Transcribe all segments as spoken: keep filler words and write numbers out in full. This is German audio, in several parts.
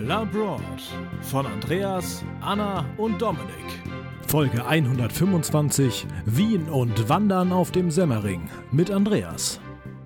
Labroad von Andreas, Anna und Dominik. Folge hundertfünfundzwanzig: Wien und Wandern auf dem Semmering mit Andreas.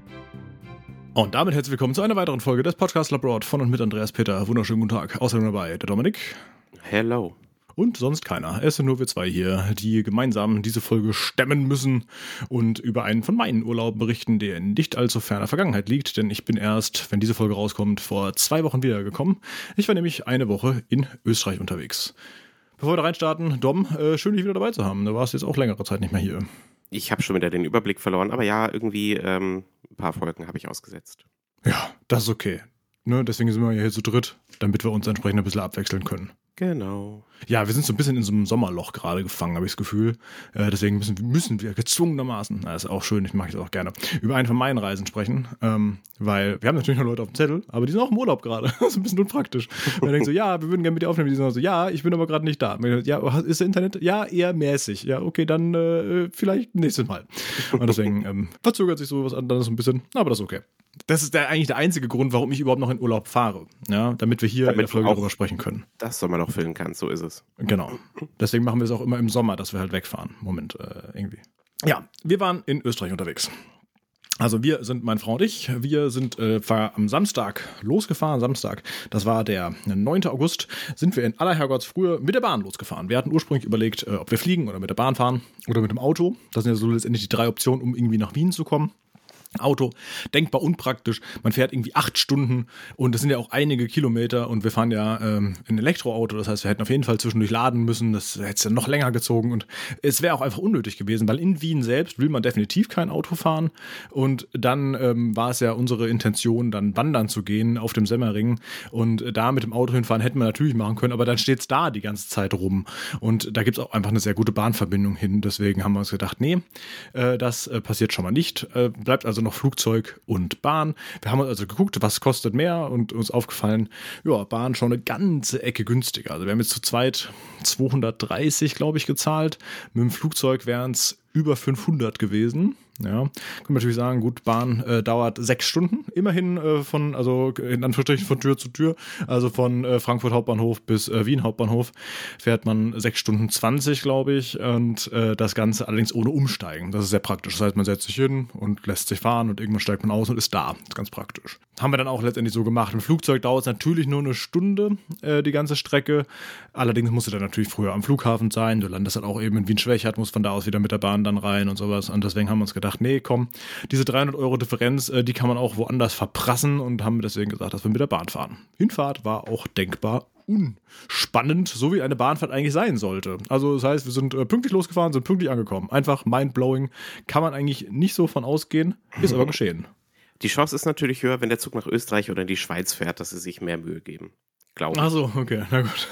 Und damit herzlich willkommen zu einer weiteren Folge des Podcasts Labroad von und mit Andreas Peter. Wunderschönen guten Tag. Außerdem dabei der Dominik. Hello. Und sonst keiner. Es sind nur wir zwei hier, die gemeinsam diese Folge stemmen müssen und über einen von meinen Urlauben berichten, der in nicht allzu ferner Vergangenheit liegt, denn ich bin erst, wenn diese Folge rauskommt, vor zwei Wochen wiedergekommen. Ich war nämlich eine Woche in Österreich unterwegs. Bevor wir da reinstarten, Dom, äh, schön, dich wieder dabei zu haben. Du warst jetzt auch längere Zeit nicht mehr hier. Ich habe schon wieder den Überblick verloren, aber ja, irgendwie ähm, ein paar Folgen habe ich ausgesetzt. Ja, das ist okay. Ne, deswegen sind wir ja hier zu dritt, damit wir uns entsprechend ein bisschen abwechseln können. Genau. Ja, wir sind so ein bisschen in so einem Sommerloch gerade gefangen, habe ich das Gefühl. Äh, deswegen müssen, müssen wir gezwungenermaßen, das ist auch schön, ich mache das auch gerne, über eine von meinen Reisen sprechen. Ähm, weil wir haben natürlich noch Leute auf dem Zettel, aber die sind auch im Urlaub gerade. Das ist ein bisschen unpraktisch. Man denkt so, ja, wir würden gerne mit dir aufnehmen. Die sind so, ja, ich bin aber gerade nicht da. Ja, ist das Internet? Ja, eher mäßig. Ja, okay, dann äh, vielleicht nächstes Mal. Und deswegen ähm, verzögert sich sowas anderes ein bisschen, aber das ist okay. Das ist der, eigentlich der einzige Grund, warum ich überhaupt noch in Urlaub fahre. Ja, damit wir hier damit in der Folge darüber sprechen können. Das soll man auch filmen kann, so ist es. Genau. Deswegen machen wir es auch immer im Sommer, dass wir halt wegfahren. Moment, äh, irgendwie. Ja, wir waren in Österreich unterwegs. Also wir sind, meine Frau und ich, wir sind äh, am Samstag losgefahren, Samstag, das war der neunte August, sind wir in aller Herrgottsfrühe mit der Bahn losgefahren. Wir hatten ursprünglich überlegt, äh, ob wir fliegen oder mit der Bahn fahren oder mit dem Auto. Das sind ja so letztendlich die drei Optionen, um irgendwie nach Wien zu kommen. Auto, denkbar unpraktisch, man fährt irgendwie acht Stunden und das sind ja auch einige Kilometer und wir fahren ja ähm, ein Elektroauto, das heißt, wir hätten auf jeden Fall zwischendurch laden müssen, das hätte es ja noch länger gezogen und es wäre auch einfach unnötig gewesen, weil in Wien selbst will man definitiv kein Auto fahren und dann ähm, war es ja unsere Intention, dann wandern zu gehen auf dem Semmering und da mit dem Auto hinfahren hätten wir natürlich machen können, aber dann steht es da die ganze Zeit rum und da gibt es auch einfach eine sehr gute Bahnverbindung hin, deswegen haben wir uns gedacht, nee, äh, das äh, passiert schon mal nicht, äh, bleibt also noch Flugzeug und Bahn. Wir haben also geguckt, was kostet mehr und uns aufgefallen, ja, Bahn schon eine ganze Ecke günstiger. Also wir haben jetzt zu zweit zweihundertdreißig, glaube ich, gezahlt. Mit dem Flugzeug wären es über fünfhundert gewesen. Ja, können wir natürlich sagen, gut, Bahn äh, dauert sechs Stunden, immerhin äh, von, also in Anführungsstrichen von Tür zu Tür, also von äh, Frankfurt Hauptbahnhof bis äh, Wien Hauptbahnhof fährt man sechs Stunden zwanzig, glaube ich, und äh, das Ganze allerdings ohne Umsteigen. Das ist sehr praktisch. Das heißt, man setzt sich hin und lässt sich fahren und irgendwann steigt man aus und ist da. Das ist ganz praktisch. Haben wir dann auch letztendlich so gemacht. Im Flugzeug dauert es natürlich nur eine Stunde, äh, die ganze Strecke. Allerdings musst du dann natürlich früher am Flughafen sein. Du landest dann auch eben in Wien-Schwechat, musst von da aus wieder mit der Bahn dann rein und sowas. Und deswegen haben wir uns gedacht, nee, komm, diese dreihundert Euro Differenz, äh, die kann man auch woanders verprassen und haben deswegen gesagt, dass wir mit der Bahn fahren. Hinfahrt war auch denkbar unspannend, so wie eine Bahnfahrt eigentlich sein sollte. Also das heißt, wir sind äh, pünktlich losgefahren, sind pünktlich angekommen. Einfach mindblowing, kann man eigentlich nicht so von ausgehen, ist aber geschehen. Die Chance ist natürlich höher, wenn der Zug nach Österreich oder in die Schweiz fährt, dass sie sich mehr Mühe geben. Glaube ich. Ach so, okay, na gut.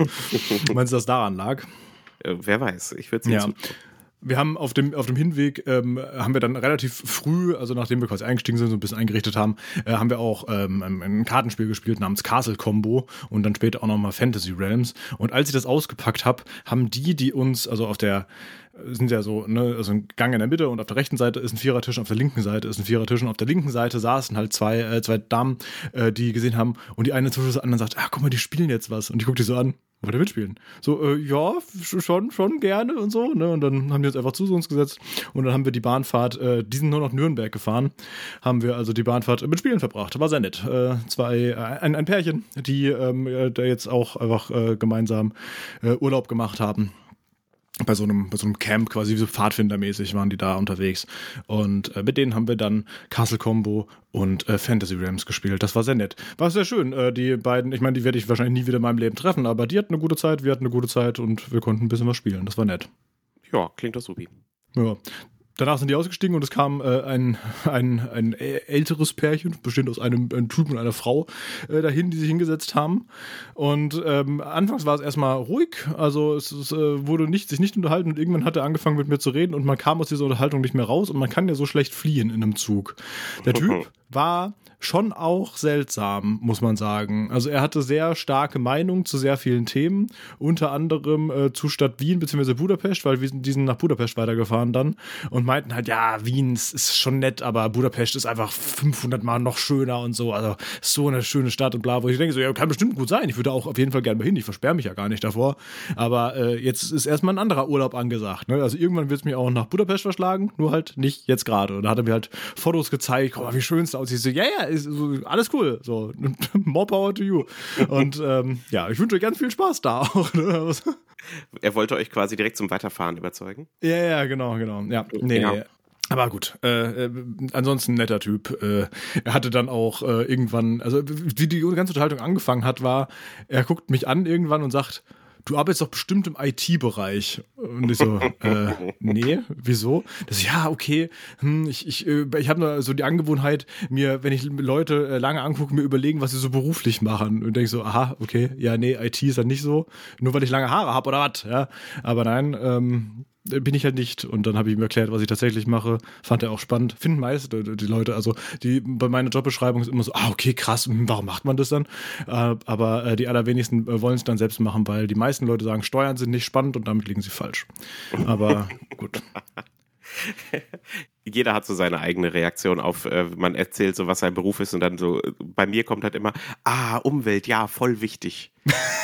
Meinst du, dass daran lag? Äh, wer weiß, ich würde es nicht ja. Wir haben auf dem, auf dem Hinweg, ähm, haben wir dann relativ früh, also nachdem wir quasi eingestiegen sind, so ein bisschen eingerichtet haben, äh, haben wir auch ähm, ein Kartenspiel gespielt namens Castle Combo und dann später auch nochmal Fantasy Realms. Und als ich das ausgepackt habe, haben die, die uns, also auf der, sind ja so, ne, also ein Gang in der Mitte und auf der rechten Seite ist ein Vierertisch, auf der linken Seite ist ein Vierertisch und auf der linken Seite saßen halt zwei, äh, zwei Damen, äh, die gesehen haben und die eine zwischen der anderen sagt, ah, guck mal, die spielen jetzt was. Und ich guck die so an. Wollt ihr mitspielen? So, äh, ja, schon, schon gerne und so, ne? Und dann haben die uns einfach zu uns gesetzt und dann haben wir die Bahnfahrt, äh, die sind nur nach Nürnberg gefahren, haben wir also die Bahnfahrt mit Spielen verbracht. War sehr nett. Äh, zwei, äh, ein, ein Pärchen, die ähm, da jetzt auch einfach äh, gemeinsam äh, Urlaub gemacht haben. Bei so einem, bei so einem Camp quasi, wie so Pfadfindermäßig waren die da unterwegs. Und äh, mit denen haben wir dann Castle Combo und äh, Fantasy Realms gespielt. Das war sehr nett. War sehr schön. Äh, die beiden, ich meine, die werde ich wahrscheinlich nie wieder in meinem Leben treffen, aber die hatten eine gute Zeit, wir hatten eine gute Zeit und wir konnten ein bisschen was spielen. Das war nett. Ja, klingt doch supi. Ja. Danach sind die ausgestiegen und es kam äh, ein, ein, ein älteres Pärchen, bestehend aus einem, einem Typ und einer Frau, äh, dahin, die sich hingesetzt haben. Und ähm, anfangs war es erstmal ruhig, also es, es äh, wurde nicht, sich nicht unterhalten und irgendwann hat er angefangen mit mir zu reden und man kam aus dieser Unterhaltung nicht mehr raus und man kann ja so schlecht fliehen in einem Zug. Der Typ war schon auch seltsam, muss man sagen. Also er hatte sehr starke Meinungen zu sehr vielen Themen, unter anderem äh, zu Stadt Wien bzw. Budapest, weil wir sind, die sind nach Budapest weitergefahren dann und meinten halt, ja, Wien ist schon nett, aber Budapest ist einfach fünfhundert Mal noch schöner und so, also so eine schöne Stadt und bla, wo ich denke so, ja, kann bestimmt gut sein, ich würde auch auf jeden Fall gerne mal hin, ich versperre mich ja gar nicht davor, aber äh, jetzt ist erstmal ein anderer Urlaub angesagt, ne? Also irgendwann wird es mich auch nach Budapest verschlagen, nur halt nicht jetzt gerade. Und da hat er mir halt Fotos gezeigt, guck mal, wie schön es aussieht. Ich so, ja, ja, ist so, alles cool. So, more power to you. Und ähm, ja, ich wünsche euch ganz viel Spaß da auch. Ne? Er wollte euch quasi direkt zum Weiterfahren überzeugen? Ja, ja, genau, genau. Ja, nee, ja. nee. Aber gut, äh, äh, ansonsten netter Typ. Äh, er hatte dann auch äh, irgendwann, also wie die ganze Unterhaltung angefangen hat, war, er guckt mich an irgendwann und sagt, du arbeitest doch bestimmt im I T-Bereich. Und ich so, äh, nee, wieso? Das ist, ja, okay, hm, ich, ich, ich habe nur so die Angewohnheit, mir, wenn ich Leute äh, lange angucke, mir überlegen, was sie so beruflich machen. Und denke so, aha, okay, ja, nee, I T ist dann nicht so. Nur weil ich lange Haare habe oder was, ja. Aber nein, ähm, bin ich halt nicht. Und dann habe ich ihm erklärt, was ich tatsächlich mache. Fand er auch spannend. Finden meist die Leute, also die bei meiner Jobbeschreibung ist immer so, ah, okay, krass, warum macht man das dann? Äh, aber äh, die allerwenigsten äh, wollen es dann selbst machen, weil die meisten Leute sagen, Steuern sind nicht spannend und damit liegen sie falsch. Aber gut. Jeder hat so seine eigene Reaktion auf, äh, man erzählt so, was sein Beruf ist und dann so, bei mir kommt halt immer, ah, Umwelt, ja, voll wichtig.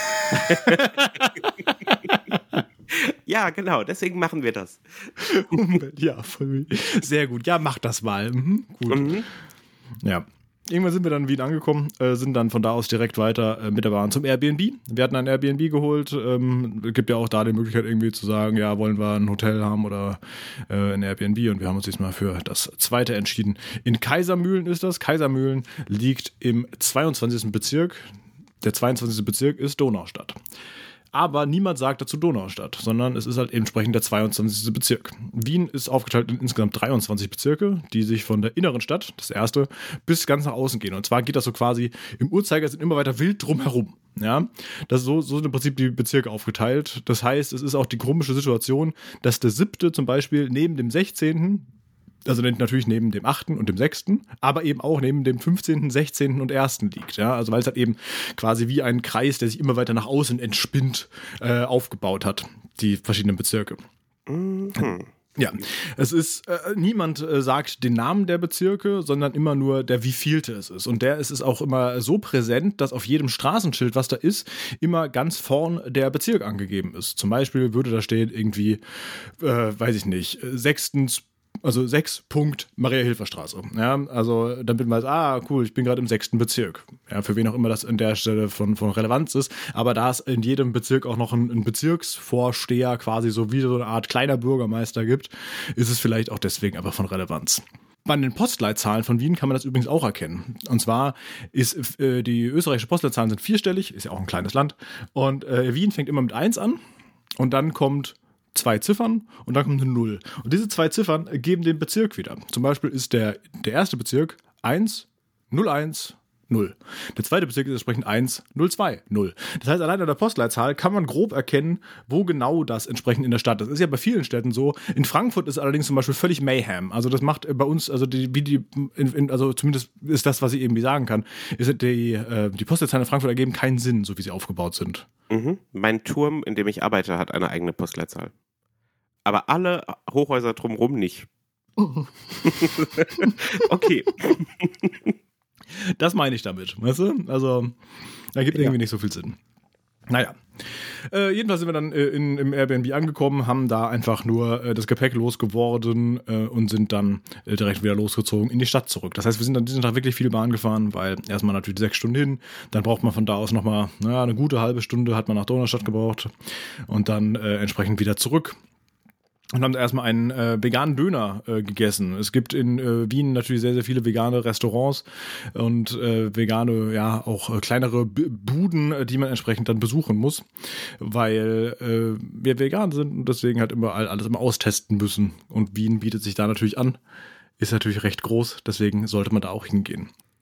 Ja, genau, deswegen machen wir das. Umwelt, ja, voll. Sehr gut. Ja, mach das mal. Mhm, gut. Mhm. Ja. Irgendwann sind wir dann in Wien angekommen, äh, sind dann von da aus direkt weiter äh, mit der Bahn zum Airbnb. Wir hatten ein Airbnb geholt. Ähm, es gibt ja auch da die Möglichkeit irgendwie zu sagen, ja, wollen wir ein Hotel haben oder äh, ein Airbnb. Und wir haben uns diesmal für das zweite entschieden. In Kaisermühlen ist das. Kaisermühlen liegt im zweiundzwanzigsten Bezirk. Der zweiundzwanzigste Bezirk ist Donaustadt. Aber niemand sagt dazu Donaustadt, sondern es ist halt entsprechend der zweiundzwanzigste Bezirk. Wien ist aufgeteilt in insgesamt dreiundzwanzig Bezirke, die sich von der inneren Stadt, das erste, bis ganz nach außen gehen. Und zwar geht das so quasi im Uhrzeigersinn immer weiter wild drumherum. Ja, das ist so, so im Prinzip die Bezirke aufgeteilt. Das heißt, es ist auch die komische Situation, dass der siebte zum Beispiel neben dem sechzehnten also natürlich neben dem achten und dem sechsten, aber eben auch neben dem fünfzehnten, sechzehnten und ersten liegt. Ja? Also weil es halt eben quasi wie ein Kreis, der sich immer weiter nach außen entspinnt, äh, aufgebaut hat, die verschiedenen Bezirke. Mhm. Ja, es ist, äh, niemand äh, sagt den Namen der Bezirke, sondern immer nur der wievielte es ist. Und der ist es auch immer so präsent, dass auf jedem Straßenschild, was da ist, immer ganz vorn der Bezirk angegeben ist. Zum Beispiel würde da stehen irgendwie, äh, weiß ich nicht, sechstens Also sechs Punkt Maria-Hilfer-Straße. Ja, also damit man weiß, ah, cool, ich bin gerade im sechsten Bezirk. Ja, für wen auch immer das an der Stelle von, von Relevanz ist. Aber da es in jedem Bezirk auch noch einen, einen Bezirksvorsteher quasi so wie so eine Art kleiner Bürgermeister gibt, ist es vielleicht auch deswegen einfach von Relevanz. Bei den Postleitzahlen von Wien kann man das übrigens auch erkennen. Und zwar ist äh, die österreichische Postleitzahlen sind vierstellig, ist ja auch ein kleines Land. Und äh, Wien fängt immer mit eins an und dann kommt zwei Ziffern und dann kommt eine Null. Und diese zwei Ziffern geben den Bezirk wieder. Zum Beispiel ist der, der erste Bezirk eins null eins null. Der zweite Bezirk ist entsprechend eins null zwei null. Das heißt, allein an der Postleitzahl kann man grob erkennen, wo genau das entsprechend in der Stadt ist. Das ist ja bei vielen Städten so. In Frankfurt ist allerdings zum Beispiel völlig Mayhem. Also das macht bei uns, also die, wie die, in, in, also zumindest ist das, was ich irgendwie sagen kann, ist die, äh, die Postleitzahlen in Frankfurt ergeben keinen Sinn, so wie sie aufgebaut sind. Mhm. Mein Turm, in dem ich arbeite, hat eine eigene Postleitzahl. Aber alle Hochhäuser drumherum nicht. Okay. Das meine ich damit, weißt du? Also, da gibt ja. irgendwie nicht so viel Sinn. Naja. Äh, jedenfalls sind wir dann äh, in, im Airbnb angekommen, haben da einfach nur äh, das Gepäck losgeworden äh, und sind dann äh, direkt wieder losgezogen in die Stadt zurück. Das heißt, wir sind dann diesen Tag wirklich viel Bahn gefahren, weil erstmal natürlich sechs Stunden hin, dann braucht man von da aus nochmal, naja, eine gute halbe Stunde hat man nach Donaustadt gebraucht und dann äh, entsprechend wieder zurück. Und haben erstmal einen äh, veganen Döner äh, gegessen. Es gibt in äh, Wien natürlich sehr, sehr viele vegane Restaurants und äh, vegane, ja, auch äh, kleinere B- Buden, äh, die man entsprechend dann besuchen muss, weil äh, wir vegan sind und deswegen halt immer alles immer austesten müssen. Und Wien bietet sich da natürlich an, ist natürlich recht groß, deswegen sollte man da auch hingehen.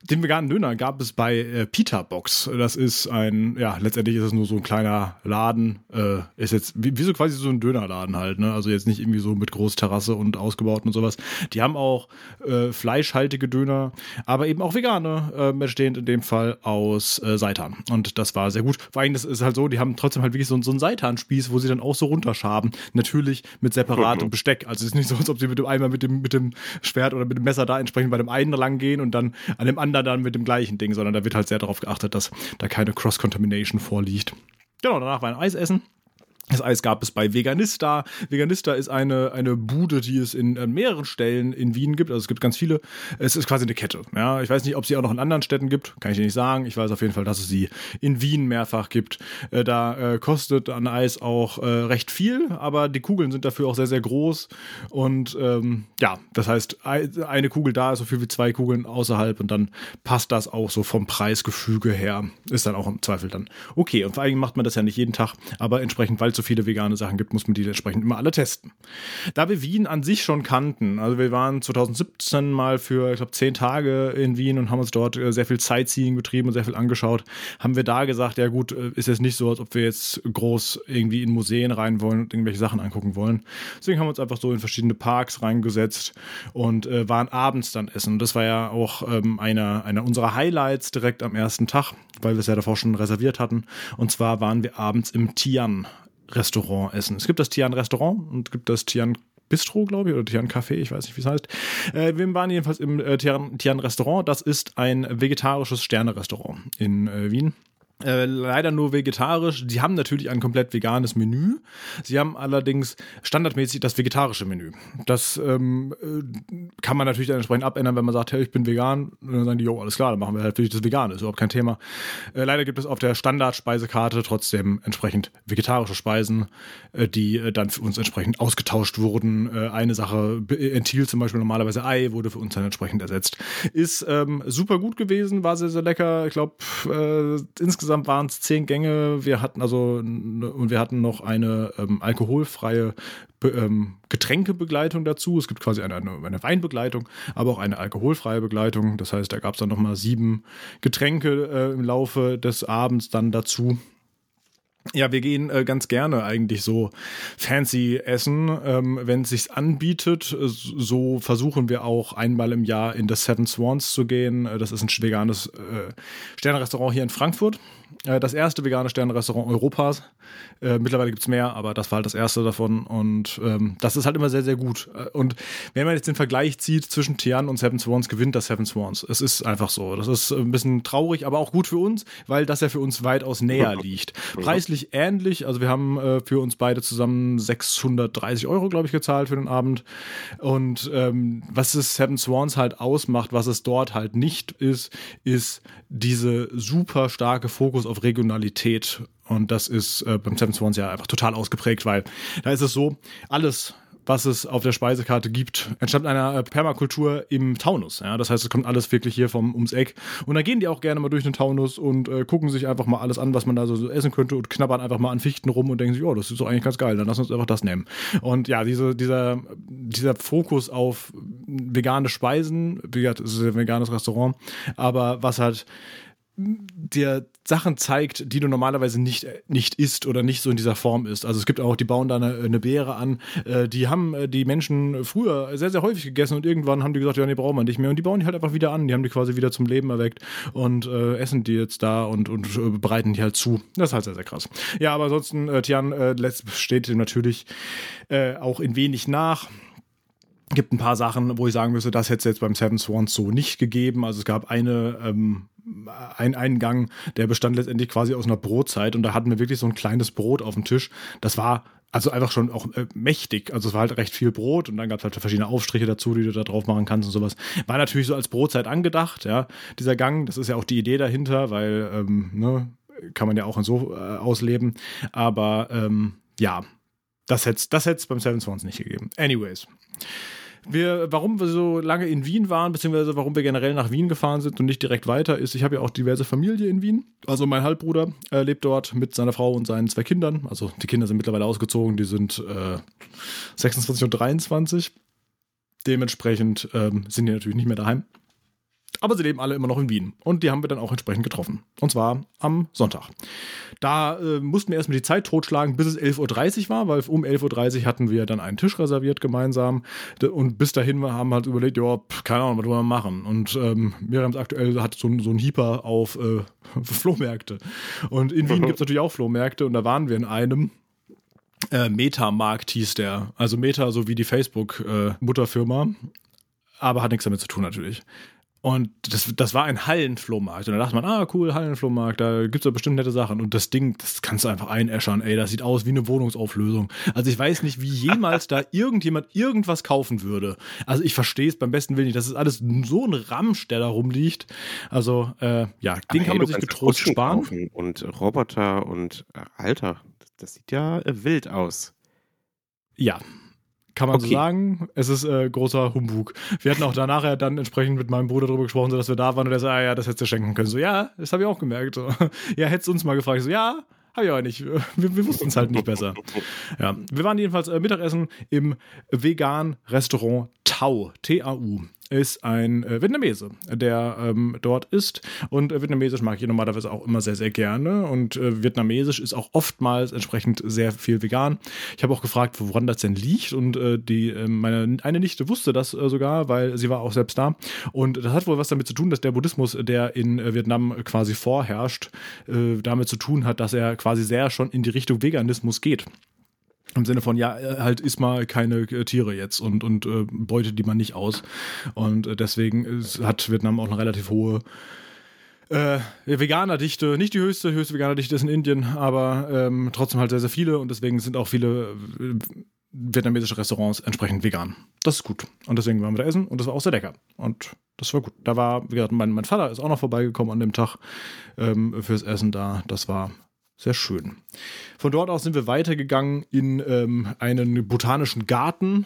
Den veganen Döner gab es bei äh, Pita Box. Das ist ein, ja, letztendlich ist es nur so ein kleiner Laden. Äh, ist jetzt wie, wie so quasi so ein Dönerladen halt, ne? Also jetzt nicht irgendwie so mit Großterrasse und ausgebaut und sowas. Die haben auch äh, fleischhaltige Döner, aber eben auch vegane, äh, bestehend in dem Fall aus äh, Seitan. Und das war sehr gut. Vor allem, das ist halt so, die haben trotzdem halt wirklich so, so einen Seitanspieß, wo sie dann auch so runterschaben. Natürlich mit separatem Besteck. Also es ist nicht so, als ob sie mit dem einmal mit dem, mit dem Schwert oder mit dem Messer da entsprechend bei dem einen lang gehen und dann an dem anderen dann mit dem gleichen Ding, sondern da wird halt sehr darauf geachtet, dass da keine Cross-Contamination vorliegt. Genau, danach war ein Eis essen. Das Eis gab es bei Veganista. Veganista ist eine, eine Bude, die es in äh, mehreren Stellen in Wien gibt. Also es gibt ganz viele. Es ist quasi eine Kette. Ja, ich weiß nicht, ob sie auch noch in anderen Städten gibt. Kann ich dir nicht sagen. Ich weiß auf jeden Fall, dass es sie in Wien mehrfach gibt. Äh, da äh, kostet ein Eis auch äh, recht viel, aber die Kugeln sind dafür auch sehr, sehr groß. Und ähm, ja, das heißt, eine Kugel da ist so viel wie zwei Kugeln außerhalb und dann passt das auch so vom Preisgefüge her. Ist dann auch im Zweifel dann okay. Und vor allem macht man das ja nicht jeden Tag, aber entsprechend, weil so viele vegane Sachen gibt, muss man die entsprechend immer alle testen. Da wir Wien an sich schon kannten, also wir waren zwanzig siebzehn mal für, ich glaube, zehn Tage in Wien und haben uns dort sehr viel Sightseeing betrieben und sehr viel angeschaut, haben wir da gesagt, ja gut, ist jetzt nicht so, als ob wir jetzt groß irgendwie in Museen rein wollen und irgendwelche Sachen angucken wollen. Deswegen haben wir uns einfach so in verschiedene Parks reingesetzt und äh, waren abends dann essen. Und das war ja auch ähm, einer, einer unserer Highlights direkt am ersten Tag, weil wir es ja davor schon reserviert hatten. Und zwar waren wir abends im Tian Restaurant essen. Es gibt das Tian Restaurant und es gibt das Tian Bistro, glaube ich, oder Tian Café, ich weiß nicht, wie es heißt. Äh, wir waren jedenfalls im äh, Tian, Tian Restaurant. Das ist ein vegetarisches Sterne-Restaurant in äh, Wien. Äh, leider nur vegetarisch. Sie haben natürlich ein komplett veganes Menü. Sie haben allerdings standardmäßig das vegetarische Menü. Das ähm, kann man natürlich dann entsprechend abändern, wenn man sagt, hey, ich bin vegan. Und dann sagen die, jo, alles klar, dann machen wir halt natürlich das Vegane. Ist überhaupt kein Thema. Äh, leider gibt es auf der Standardspeisekarte trotzdem entsprechend vegetarische Speisen, äh, die äh, dann für uns entsprechend ausgetauscht wurden. Äh, eine Sache enthielt zum Beispiel normalerweise Ei, wurde für uns dann entsprechend ersetzt. Ist ähm, super gut gewesen, war sehr, sehr lecker. Ich glaube, äh, insgesamt Insgesamt waren es zehn Gänge. Wir hatten also und wir hatten noch eine ähm, alkoholfreie Be- ähm, Getränkebegleitung dazu. Es gibt quasi eine, eine, eine Weinbegleitung, aber auch eine alkoholfreie Begleitung. Das heißt, da gab es dann nochmal sieben Getränke äh, im Laufe des Abends dann dazu. Ja, wir gehen äh, ganz gerne eigentlich so fancy essen, ähm, wenn es sich anbietet. So versuchen wir auch einmal im Jahr in das Seven Swans zu gehen. Das ist ein veganes äh, Sternenrestaurant hier in Frankfurt. Äh, das erste vegane Sternenrestaurant Europas. Äh, mittlerweile gibt's mehr, aber das war halt das erste davon. Und ähm, das ist halt immer sehr, sehr gut. Und wenn man jetzt den Vergleich zieht zwischen Tian und Seven Swans, gewinnt das Seven Swans. Es ist einfach so. Das ist ein bisschen traurig, aber auch gut für uns, weil das ja für uns weitaus näher liegt. Preislich ähnlich, also wir haben äh, für uns beide zusammen sechshundertdreißig Euro, glaube ich, gezahlt für den Abend. Und ähm, was es Seven Swans halt ausmacht, was es dort halt nicht ist, ist diese super starke Fokus auf Regionalität. Und das ist äh, beim Seven Swans ja einfach total ausgeprägt, weil da ist es so, alles, was es auf der Speisekarte gibt, entstammt einer Permakultur im Taunus. Ja, das heißt, es kommt alles wirklich hier vom ums Eck. Und da gehen die auch gerne mal durch den Taunus und äh, gucken sich einfach mal alles an, was man da so, so essen könnte und knabbern einfach mal an Fichten rum und denken sich, oh, das ist doch eigentlich ganz geil, dann lass uns einfach das nehmen. Und ja, diese, dieser, dieser Fokus auf vegane Speisen, wie gesagt, es ist ein veganes Restaurant, aber was halt dir Sachen zeigt, die du normalerweise nicht, nicht isst oder nicht so in dieser Form isst. Also es gibt auch, die bauen da eine, eine Beere an. Äh, die haben äh, die Menschen früher sehr, sehr häufig gegessen und irgendwann haben die gesagt, ja, nee, brauchen wir nicht mehr. Und die bauen die halt einfach wieder an. Die haben die quasi wieder zum Leben erweckt und äh, essen die jetzt da und, und äh, bereiten die halt zu. Das ist halt sehr, sehr krass. Ja, aber ansonsten, äh, Tian äh, steht dem natürlich äh, auch in wenig nach. Gibt ein paar Sachen, wo ich sagen müsste, das hätte es jetzt beim Seven Swans so nicht gegeben. Also es gab eine, ähm, ein Eingang, der bestand letztendlich quasi aus einer Brotzeit und da hatten wir wirklich so ein kleines Brot auf dem Tisch. Das war also einfach schon auch äh, mächtig. Also es war halt recht viel Brot und dann gab es halt verschiedene Aufstriche dazu, die du da drauf machen kannst und sowas. War natürlich so als Brotzeit angedacht, ja, dieser Gang. Das ist ja auch die Idee dahinter, weil, ähm, ne, kann man ja auch so äh, ausleben. Aber, ähm, ja, das hätte es das hätt's beim Seven Swans nicht gegeben. Anyways. Wir, warum wir so lange in Wien waren, beziehungsweise warum wir generell nach Wien gefahren sind und nicht direkt weiter, ist, ich habe ja auch diverse Familie in Wien. Also mein Halbbruder äh, lebt dort mit seiner Frau und seinen zwei Kindern. Also die Kinder sind mittlerweile ausgezogen, die sind äh, sechsundzwanzig und dreiundzwanzig. Dementsprechend ähm, sind die natürlich nicht mehr daheim. Aber sie leben alle immer noch in Wien. Und die haben wir dann auch entsprechend getroffen. Und zwar am Sonntag. Da äh, mussten wir erstmal die Zeit totschlagen, bis es elf Uhr dreißig war, weil um elf Uhr dreißig hatten wir dann einen Tisch reserviert gemeinsam. Und bis dahin haben wir halt überlegt, ja, keine Ahnung, was wollen wir machen. Und ähm, Miriams aktuell hat so, so einen Hieper auf äh, Flohmärkte. Und in Wien gibt es natürlich auch Flohmärkte. Und da waren wir in einem. Äh, Meta-Markt hieß der. Also Meta, so wie die Facebook-Mutterfirma. Äh, aber hat nichts damit zu tun natürlich. Und das, das war ein Hallenflohmarkt. Und da dachte man, ah, cool, Hallenflohmarkt, da gibt es ja bestimmt nette Sachen. Und das Ding, das kannst du einfach einäschern, ey, das sieht aus wie eine Wohnungsauflösung. Also ich weiß nicht, wie jemals da irgendjemand irgendwas kaufen würde. Also ich verstehe es beim besten Willen nicht. Das ist alles so ein Ramsch, der da rumliegt. Also, äh, ja, den Aber kann hey, man sich getrost sparen. Und Roboter und äh, Alter, das sieht ja äh, wild aus. Ja. Kann man okay. so sagen, es ist äh, großer Humbug. Wir hatten auch danach ja dann entsprechend mit meinem Bruder darüber gesprochen, so dass wir da waren und der so, ah ja, das hättest du schenken können. So, ja, das habe ich auch gemerkt. So, ja, hättest du uns mal gefragt. So, ja, habe ich auch nicht. Wir, wir wussten es halt nicht besser. Ja, wir waren jedenfalls äh, Mittagessen im veganen Restaurant Tau, T A U. Ist ein äh, Vietnamese, der ähm, dort ist. Und äh, Vietnamesisch mag ich normalerweise auch immer sehr, sehr gerne. Und äh, Vietnamesisch ist auch oftmals entsprechend sehr viel vegan. Ich habe auch gefragt, woran das denn liegt. Und äh, die, äh, meine eine Nichte wusste das äh, sogar, weil sie war auch selbst da. Und das hat wohl was damit zu tun, dass der Buddhismus, der in äh, Vietnam quasi vorherrscht, äh, damit zu tun hat, dass er quasi sehr schon in die Richtung Veganismus geht. Im Sinne von, ja, halt isst mal keine äh, Tiere jetzt und, und äh, beutet die man nicht aus. Und äh, deswegen ist, hat Vietnam auch eine relativ hohe äh, Veganerdichte. Nicht die höchste, höchste Veganerdichte ist in Indien, aber ähm, trotzdem halt sehr, sehr viele. Und deswegen sind auch viele äh, vietnamesische Restaurants entsprechend vegan. Das ist gut. Und deswegen waren wir da essen und das war auch sehr lecker. Und das war gut. Da war, wie gesagt, mein, mein Vater ist auch noch vorbeigekommen an dem Tag ähm, fürs Essen da. Das war sehr schön. Von dort aus sind wir weitergegangen in ähm, einen botanischen Garten,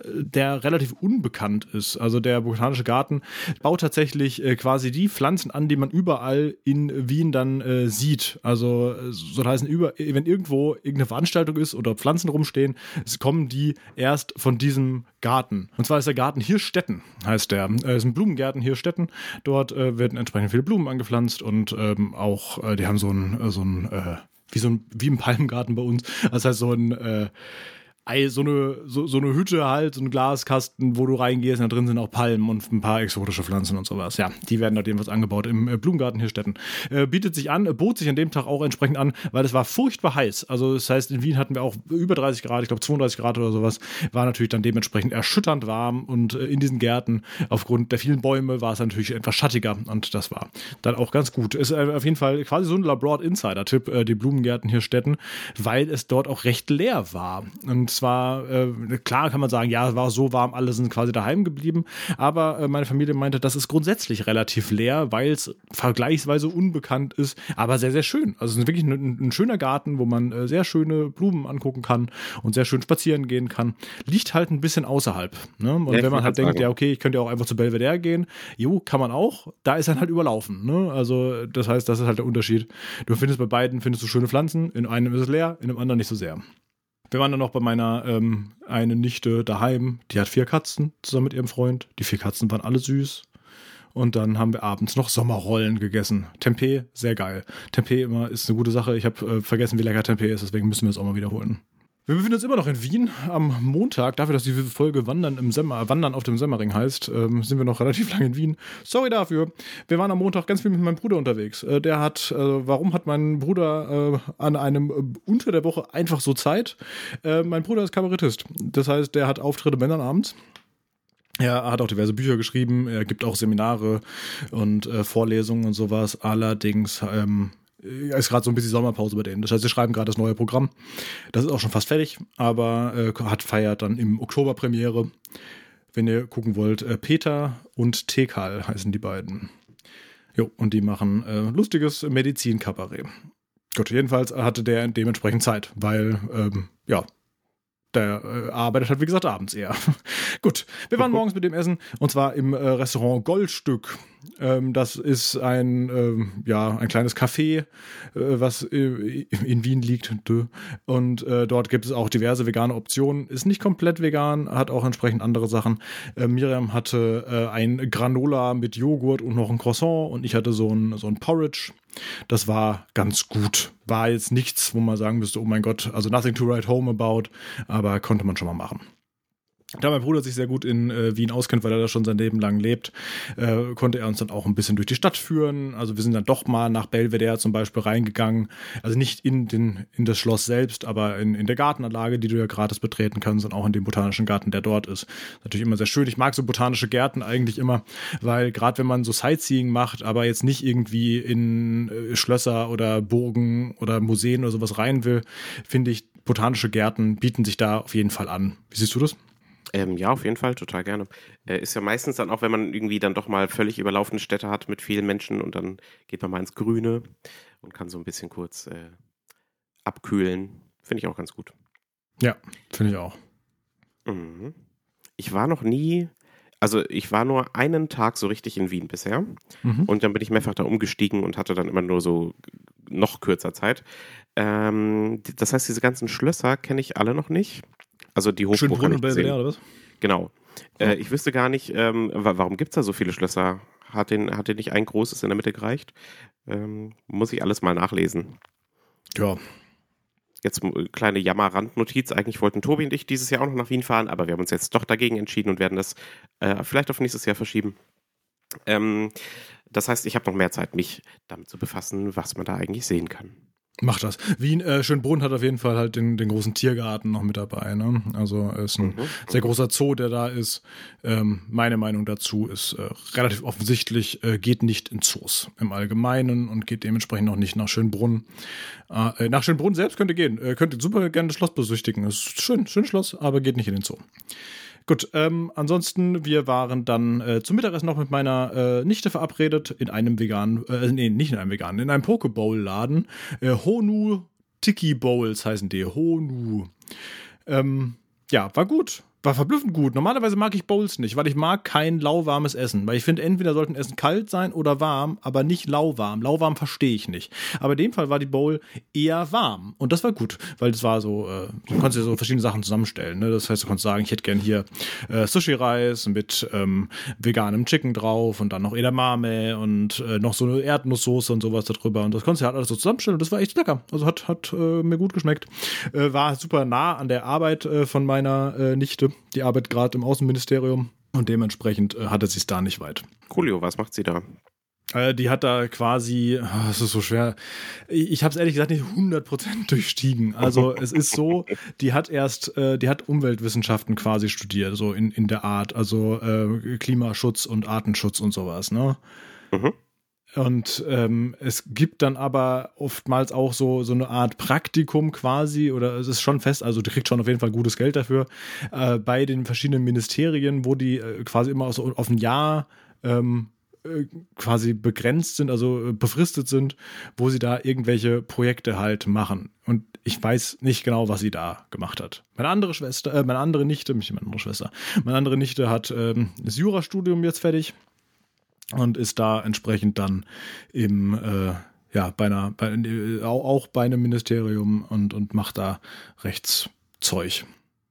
der relativ unbekannt ist. Also der botanische Garten baut tatsächlich äh, quasi die Pflanzen an, die man überall in Wien dann äh, sieht. Also soll heißen, über, wenn irgendwo irgendeine Veranstaltung ist oder Pflanzen rumstehen, kommen die erst von diesem Garten. Und zwar ist der Garten Hirstetten, heißt der. Es äh, ist ein Blumengärten Hirstetten. Dort äh, werden entsprechend viele Blumen angepflanzt und ähm, auch, äh, die haben so ein, äh, so ein äh, wie so ein, wie im Palmgarten bei uns. Das heißt, so ein, äh, so eine, so, so eine Hütte halt, so ein Glaskasten, wo du reingehst und da drin sind auch Palmen und ein paar exotische Pflanzen und sowas. Ja, die werden dort jedenfalls angebaut im äh, Blumengarten Hirstetten. Äh, bietet sich an, äh, bot sich an dem Tag auch entsprechend an, weil es war furchtbar heiß. Also das heißt, in Wien hatten wir auch über dreißig Grad, ich glaube zweiunddreißig Grad oder sowas. War natürlich dann dementsprechend erschütternd warm und äh, in diesen Gärten, aufgrund der vielen Bäume, war es natürlich etwas schattiger und das war dann auch ganz gut. Ist äh, auf jeden Fall quasi so ein Labroad Insider-Tipp, äh, die Blumengärten Hirstetten, weil es dort auch recht leer war. Und zwar, äh, klar kann man sagen, ja, es war so warm, alle sind quasi daheim geblieben, aber äh, meine Familie meinte, das ist grundsätzlich relativ leer, weil es vergleichsweise unbekannt ist, aber sehr, sehr schön. Also es ist wirklich ein, ein schöner Garten, wo man äh, sehr schöne Blumen angucken kann und sehr schön spazieren gehen kann. Liegt halt ein bisschen außerhalb. Ne? Und ja, wenn man halt denkt, sagen. ja, okay, ich könnte ja auch einfach zu Belvedere gehen, jo, kann man auch, da ist dann halt überlaufen. Ne? Also das heißt, das ist halt der Unterschied. Du findest bei beiden, findest du schöne Pflanzen, in einem ist es leer, in dem anderen nicht so sehr. Wir waren dann noch bei meiner ähm, eine Nichte daheim, die hat vier Katzen zusammen mit ihrem Freund. Die vier Katzen waren alle süß. Und dann haben wir abends noch Sommerrollen gegessen. Tempeh, sehr geil. Tempeh immer ist eine gute Sache. Ich habe äh, vergessen, wie lecker Tempeh ist, deswegen müssen wir es auch mal wiederholen. Wir befinden uns immer noch in Wien. Am Montag, dafür, dass diese Folge Wandern im Semmer, Wandern auf dem Semmering heißt, ähm, sind wir noch relativ lange in Wien. Sorry dafür. Wir waren am Montag ganz viel mit meinem Bruder unterwegs. Äh, der hat, äh, warum hat mein Bruder äh, an einem äh, unter der Woche einfach so Zeit? Äh, mein Bruder ist Kabarettist. Das heißt, der hat Auftritte Männern abends. Er hat auch diverse Bücher geschrieben. Er gibt auch Seminare und äh, Vorlesungen und sowas. Allerdings, ähm, ist gerade so ein bisschen Sommerpause bei denen. Das heißt, sie schreiben gerade das neue Programm. Das ist auch schon fast fertig, aber äh, hat feiert dann im Oktober Premiere. Wenn ihr gucken wollt, äh, Peter und Tekal heißen die beiden. Jo, und die machen äh, lustiges Medizin-Kabarett. Gut, jedenfalls hatte der dementsprechend Zeit, weil, ähm, ja, der äh, arbeitet halt, wie gesagt, abends eher. Gut, wir waren morgens mit dem Essen und zwar im äh, Restaurant Goldstück. Ähm, das ist ein, ähm, ja, ein kleines Café, äh, was äh, in Wien liegt. Und äh, dort gibt es auch diverse vegane Optionen. Ist nicht komplett vegan, hat auch entsprechend andere Sachen. Äh, Miriam hatte äh, ein Granola mit Joghurt und noch ein Croissant und ich hatte so ein, so ein Porridge. Das war ganz gut. War jetzt nichts, wo man sagen müsste, oh mein Gott, also nothing to write home about, aber konnte man schon mal machen. Da mein Bruder sich sehr gut in äh, Wien auskennt, weil er da schon sein Leben lang lebt, äh, konnte er uns dann auch ein bisschen durch die Stadt führen. Also wir sind dann doch mal nach Belvedere zum Beispiel reingegangen. Also nicht in, den, in das Schloss selbst, aber in, in der Gartenanlage, die du ja gratis betreten kannst und auch in dem botanischen Garten, der dort ist. Natürlich immer sehr schön. Ich mag so botanische Gärten eigentlich immer, weil gerade wenn man so Sightseeing macht, aber jetzt nicht irgendwie in äh, Schlösser oder Burgen oder Museen oder sowas rein will, finde ich, botanische Gärten bieten sich da auf jeden Fall an. Wie siehst du das? Ähm, ja, auf jeden Fall, total gerne. Äh, ist ja meistens dann auch, wenn man irgendwie dann doch mal völlig überlaufene Städte hat mit vielen Menschen und dann geht man mal ins Grüne und kann so ein bisschen kurz äh, abkühlen. Finde ich auch ganz gut. Ja, finde ich auch. Mhm. Ich war noch nie, also ich war nur einen Tag so richtig in Wien bisher Mhm. und dann bin ich mehrfach da umgestiegen und hatte dann immer nur so noch kürzer Zeit. Ähm, d- das heißt, diese ganzen Schlösser kenne ich alle noch nicht. Also die Hofburg kann Schönbrunn ich und Belvedere, sehen. oder was? Genau. Äh, ich wüsste gar nicht, ähm, wa- warum gibt es da so viele Schlösser? Hat den, hat den nicht ein großes in der Mitte gereicht? Ähm, muss ich alles mal nachlesen. Ja. Jetzt äh, kleine Jammer-Randnotiz. Eigentlich wollten Tobi und ich dieses Jahr auch noch nach Wien fahren, aber wir haben uns jetzt doch dagegen entschieden und werden das äh, vielleicht auf nächstes Jahr verschieben. Ähm, das heißt, ich habe noch mehr Zeit, mich damit zu befassen, was man da eigentlich sehen kann. Mach das. Wien, äh, Schönbrunn hat auf jeden Fall halt den, den großen Tiergarten noch mit dabei. Ne? Also ist ein Mhm. sehr großer Zoo, der da ist. Ähm, meine Meinung dazu ist äh, relativ offensichtlich, äh, geht nicht in Zoos im Allgemeinen und geht dementsprechend auch nicht nach Schönbrunn. Äh, nach Schönbrunn selbst könnt ihr gehen. Äh, könnt ihr super gerne das Schloss besichtigen. Ist schön, schön Schloss, aber geht nicht in den Zoo. Gut, ähm, ansonsten, wir waren dann äh, zum Mittagessen noch mit meiner äh, Nichte verabredet in einem veganen, äh, nee, nicht in einem veganen, in einem Pokeball-Laden. Äh, Honu Tiki Bowls heißen die. Honu. Ähm, ja, war gut. War verblüffend gut. Normalerweise mag ich Bowls nicht, weil ich mag kein lauwarmes Essen. Weil ich finde, entweder sollten Essen kalt sein oder warm, aber nicht lauwarm. Lauwarm verstehe ich nicht. Aber in dem Fall war die Bowl eher warm. Und das war gut, weil es war so, äh, du konntest ja so verschiedene Sachen zusammenstellen. Ne? Das heißt, du konntest sagen, ich hätte gern hier äh, Sushi-Reis mit ähm, veganem Chicken drauf und dann noch Edamame und äh, noch so eine Erdnusssoße und sowas darüber. Und das konntest du halt alles so zusammenstellen und das war echt lecker. Also hat, hat äh, mir gut geschmeckt. Äh, war super nah an der Arbeit äh, von meiner äh, Nichte. Die arbeitet gerade im Außenministerium und dementsprechend äh, hatte sie es da nicht weit. Coolio, was macht sie da? Äh, die hat da quasi, oh, es ist so schwer, ich, ich habe es ehrlich gesagt nicht hundert Prozent durchstiegen. Also es ist so, die hat erst, äh, die hat Umweltwissenschaften quasi studiert, so in, in der Art, also äh, Klimaschutz und Artenschutz und sowas, ne? Mhm. Und ähm, es gibt dann aber oftmals auch so, so eine Art Praktikum quasi, oder es ist schon fest, also du kriegst schon auf jeden Fall gutes Geld dafür, äh, bei den verschiedenen Ministerien, wo die äh, quasi immer so auf ein Jahr ähm, äh, quasi begrenzt sind, also äh, befristet sind, wo sie da irgendwelche Projekte halt machen. Und ich weiß nicht genau, was sie da gemacht hat. Meine andere Schwester, äh, meine andere Nichte, nicht meine andere Schwester, meine andere Nichte hat ähm, das Jurastudium jetzt fertig. Und ist da entsprechend dann im, äh, ja, bei einer, bei, äh, auch bei einem Ministerium und, und macht da Rechtszeug.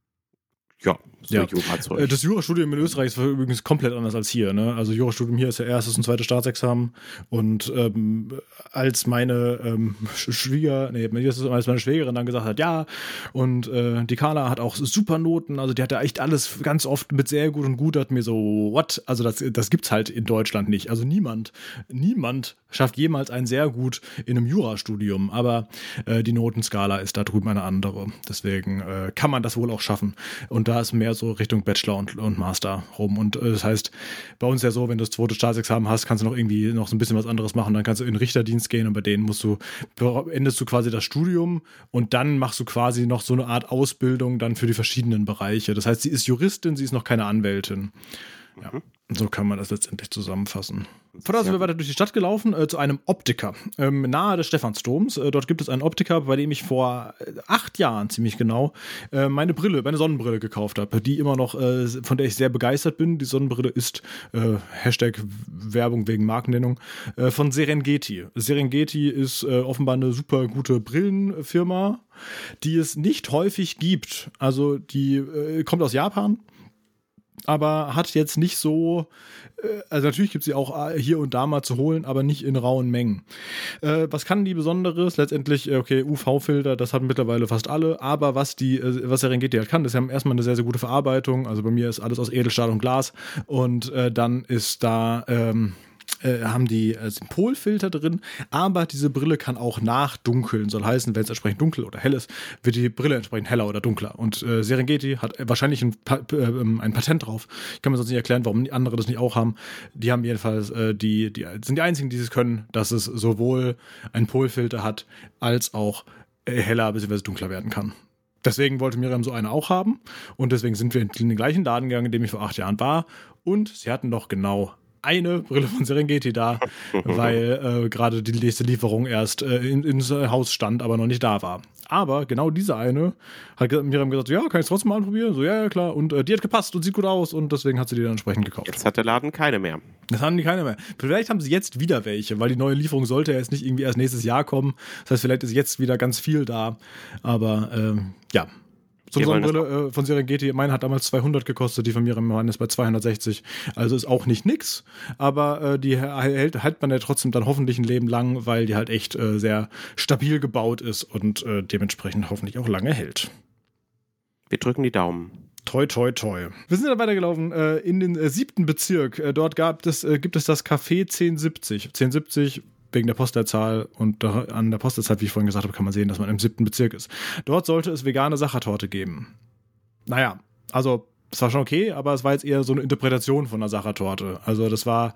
Ja, so Ja. Jura-Zeug. Äh, Das Jurastudium in Österreich ist übrigens komplett anders als hier. Ne? Also Jurastudium hier ist ja erstes und zweites Staatsexamen. Und ähm, als meine ähm, Sch- Schwieger, nee, als meine Schwägerin dann gesagt hat, ja, und äh, die Carla hat auch super Noten, also die hat ja echt alles ganz oft mit sehr gut und gut, hat mir so, what? Also das, das gibt's halt in Deutschland nicht. Also niemand, niemand schafft jemals ein sehr gut in einem Jurastudium, aber äh, die Notenskala ist da drüben eine andere. Deswegen äh, kann man das wohl auch schaffen. Und da ist mehr so Richtung Bachelor und, und Master rum. Und äh, das heißt, bei uns ja so, wenn du das zweite Staatsexamen hast, kannst du noch irgendwie noch so ein bisschen was anderes machen. Dann kannst du in den Richterdienst gehen und bei denen musst du, endest du quasi das Studium und dann machst du quasi noch so eine Art Ausbildung dann für die verschiedenen Bereiche. Das heißt, sie ist Juristin, sie ist noch keine Anwältin. Ja. So kann man das letztendlich zusammenfassen. Von da sind wir weiter durch die Stadt gelaufen, äh, zu einem Optiker, ähm, nahe des Stephansdoms. Äh, dort gibt es einen Optiker, bei dem ich vor äh, acht Jahren ziemlich genau äh, meine Brille, meine Sonnenbrille gekauft habe, die immer noch, äh, von der ich sehr begeistert bin. Die Sonnenbrille ist, äh, Hashtag Werbung wegen Markennennung, äh, von Serengeti. Serengeti ist äh, offenbar eine super gute Brillenfirma, die es nicht häufig gibt. Also die äh, kommt aus Japan, aber hat jetzt nicht so, also natürlich gibt es sie auch hier und da mal zu holen, aber nicht in rauen Mengen. Äh, was kann die Besonderes? Letztendlich, okay, U V-Filter, das haben mittlerweile fast alle, aber was die, was Serengeti halt kann, das haben erstmal eine sehr, sehr gute Verarbeitung. Also bei mir ist alles aus Edelstahl und Glas und äh, dann ist da, ähm, Äh, haben die äh, Polfilter drin, aber diese Brille kann auch nachdunkeln. Soll heißen, wenn es entsprechend dunkel oder hell ist, wird die Brille entsprechend heller oder dunkler. Und äh, Serengeti hat wahrscheinlich ein, pa äh, ein Patent drauf. Ich kann mir sonst nicht erklären, warum andere das nicht auch haben. Die haben jedenfalls, äh, die, die sind die einzigen, die es können, dass es sowohl einen Polfilter hat, als auch äh, heller bzw. dunkler werden kann. Deswegen wollte Miriam so eine auch haben und deswegen sind wir in den gleichen Laden gegangen, in dem ich vor acht Jahren war und sie hatten noch genau eine Brille von Serengeti da, weil äh, gerade die nächste Lieferung erst äh, in, ins Haus stand, aber noch nicht da war. Aber genau diese eine hat Miriam gesagt, ja, kann ich es trotzdem mal anprobieren? So, ja, ja, klar. Und äh, die hat gepasst und sieht gut aus und deswegen hat sie die dann entsprechend gekauft. Jetzt hat der Laden keine mehr. Das haben die keine mehr. Vielleicht haben sie jetzt wieder welche, weil die neue Lieferung sollte ja jetzt nicht irgendwie erst nächstes Jahr kommen. Das heißt, vielleicht ist jetzt wieder ganz viel da. Aber ähm, ja. So eine Sonnenbrille äh, von Serengeti, meine hat damals zweihundert gekostet, die von Miriam ist bei zweihundertsechzig. Also ist auch nicht nix, aber äh, die hält, hält man ja trotzdem dann hoffentlich ein Leben lang, weil die halt echt äh, sehr stabil gebaut ist und äh, dementsprechend hoffentlich auch lange hält. Wir drücken die Daumen. Toi, toi, toi. Wir sind dann weitergelaufen äh, in den äh, siebten Bezirk. Äh, dort gab es, äh, gibt es das Café zehn siebzig. zehn siebzig wegen der Postleitzahl und da, an der Postleitzahl, wie ich vorhin gesagt habe, kann man sehen, dass man im siebten Bezirk ist. Dort sollte es vegane Sachertorte geben. Naja, also es war schon okay, aber es war jetzt eher so eine Interpretation von einer Sachertorte. Also das war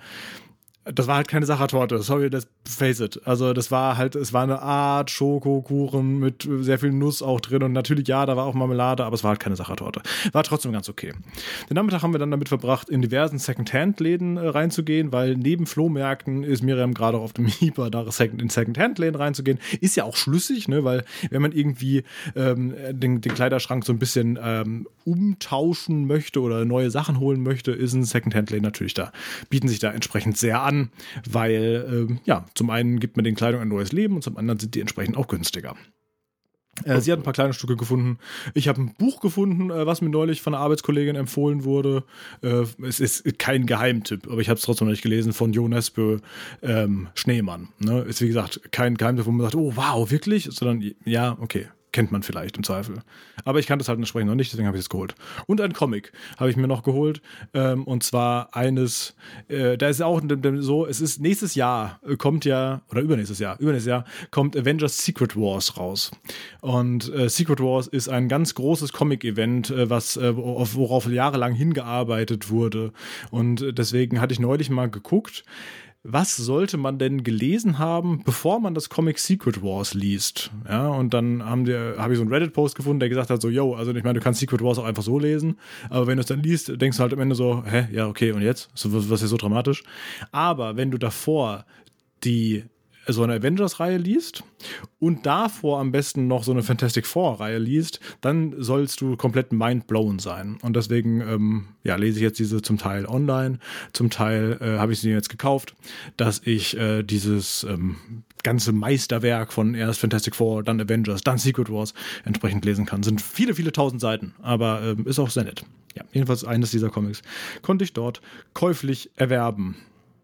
Das war halt keine Sachertorte, sorry, das face it. Also das war halt, es war eine Art Schokokuchen mit sehr viel Nuss auch drin und natürlich, ja, da war auch Marmelade, aber es war halt keine Sachertorte. War trotzdem ganz okay. Den Nachmittag haben wir dann damit verbracht, in diversen Second-Hand-Läden äh, reinzugehen, weil neben Flohmärkten ist Miriam gerade auf dem Hyper, da Second, in Second-Hand-Läden reinzugehen. Ist ja auch schlüssig, ne, weil wenn man irgendwie ähm, den, den Kleiderschrank so ein bisschen ähm, umtauschen möchte oder neue Sachen holen möchte, ist ein Second-Hand-Läden natürlich da. Bieten sich da entsprechend sehr an. Weil, ähm, ja, zum einen gibt man den Kleidung ein neues Leben und zum anderen sind die entsprechend auch günstiger. Äh, sie hat ein paar kleine Stücke gefunden. Ich habe ein Buch gefunden, äh, was mir neulich von einer Arbeitskollegin empfohlen wurde. Äh, es ist kein Geheimtipp, aber ich habe es trotzdem noch nicht gelesen, von Jo Nesbø, ähm, Schneemann. Ne? Ist wie gesagt kein Geheimtipp, wo man sagt, oh wow, wirklich? Sondern, ja, okay. Kennt man vielleicht im Zweifel. Aber ich kannte es halt entsprechend noch nicht, deswegen habe ich es geholt. Und ein Comic habe ich mir noch geholt. Ähm, und zwar eines, äh, da ist auch so, es ist nächstes Jahr äh, kommt ja, oder übernächstes Jahr, übernächstes Jahr kommt Avengers Secret Wars raus. Und äh, Secret Wars ist ein ganz großes Comic-Event, äh, was, äh, worauf jahrelang hingearbeitet wurde. Und deswegen hatte ich neulich mal geguckt, was sollte man denn gelesen haben, bevor man das Comic Secret Wars liest? Ja, und dann haben wir, habe ich so einen Reddit-Post gefunden, der gesagt hat so, yo, also ich meine, du kannst Secret Wars auch einfach so lesen, aber wenn du es dann liest, denkst du halt am Ende so, hä, ja, okay, und jetzt? So, was ist ja so dramatisch? Aber wenn du davor die so eine Avengers-Reihe liest und davor am besten noch so eine Fantastic Four-Reihe liest, dann sollst du komplett mind-blown sein. Und deswegen ähm, ja, lese ich jetzt diese zum Teil online, zum Teil äh, habe ich sie jetzt gekauft, dass ich äh, dieses ähm, ganze Meisterwerk von erst Fantastic Four, dann Avengers, dann Secret Wars entsprechend lesen kann. Sind viele, viele tausend Seiten, aber ähm, ist auch sehr nett. Ja, jedenfalls eines dieser Comics konnte ich dort käuflich erwerben.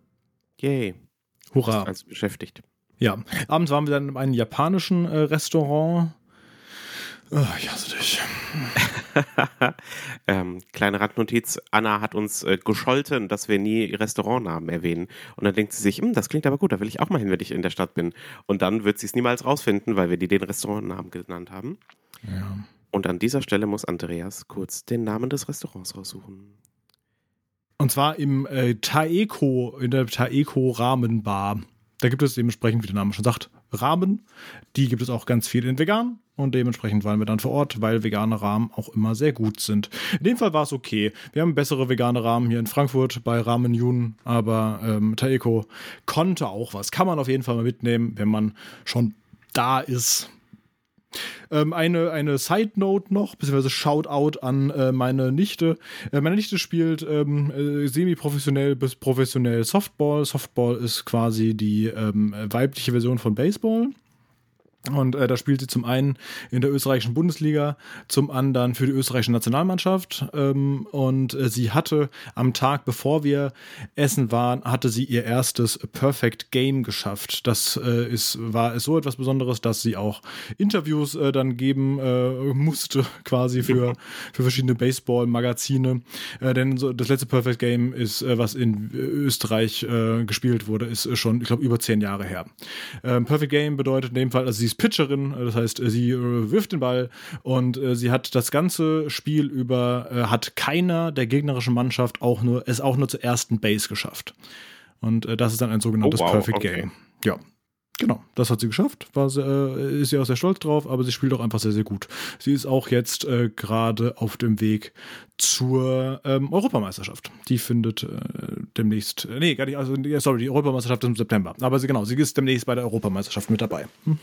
Yay. Hurra. Also beschäftigt. Ja, abends waren wir dann in einem japanischen äh, Restaurant. Oh, ich hasse dich. ähm, kleine Randnotiz, Anna hat uns äh, gescholten, dass wir nie Restaurantnamen erwähnen. Und dann denkt sie sich, das klingt aber gut, da will ich auch mal hin, wenn ich in der Stadt bin. Und dann wird sie es niemals rausfinden, weil wir die den Restaurantnamen genannt haben. Ja. Und an dieser Stelle muss Andreas kurz den Namen des Restaurants raussuchen. Und zwar im äh, Taeko, in der Taeko Ramen Bar. Da gibt es dementsprechend, wie der Name schon sagt, Ramen. Die gibt es auch ganz viel in vegan. Und dementsprechend waren wir dann vor Ort, weil vegane Ramen auch immer sehr gut sind. In dem Fall war es okay. Wir haben bessere vegane Ramen hier in Frankfurt bei Ramen Yun, aber ähm, Taeko konnte auch was. Kann man auf jeden Fall mal mitnehmen, wenn man schon da ist. Ähm, eine, eine Side-Note noch, beziehungsweise Shoutout an äh, meine Nichte. Äh, meine Nichte spielt ähm, äh, semi-professionell bis professionell Softball. Softball ist quasi die ähm, weibliche Version von Baseball. Und äh, da spielt sie zum einen in der österreichischen Bundesliga, zum anderen für die österreichische Nationalmannschaft. Ähm, und äh, sie hatte am Tag, bevor wir essen waren, hatte sie ihr erstes Perfect Game geschafft. Das äh, ist, war ist so etwas Besonderes, dass sie auch Interviews äh, dann geben äh, musste, quasi für, für verschiedene Baseball-Magazine. Äh, denn so, das letzte Perfect Game ist, äh, was in Österreich äh, gespielt wurde, ist äh, schon, ich glaube, über zehn Jahre her. Ähm, Perfect Game bedeutet in dem Fall, also sie ist Pitcherin, das heißt, sie äh, wirft den Ball und äh, sie hat das ganze Spiel über, äh, hat keiner der gegnerischen Mannschaft auch nur, es auch nur zur ersten Base geschafft. Und äh, das ist dann ein sogenanntes oh, wow, Perfect okay. Game. Ja. Genau, das hat sie geschafft, war sie, äh, ist sie auch sehr stolz drauf, aber sie spielt auch einfach sehr, sehr gut. Sie ist auch jetzt äh, gerade auf dem Weg zur ähm, Europameisterschaft. Die findet äh, demnächst, äh, nee, gar nicht, also, sorry, die Europameisterschaft ist im September. Aber sie, genau, sie ist demnächst bei der Europameisterschaft mit dabei. Mhm.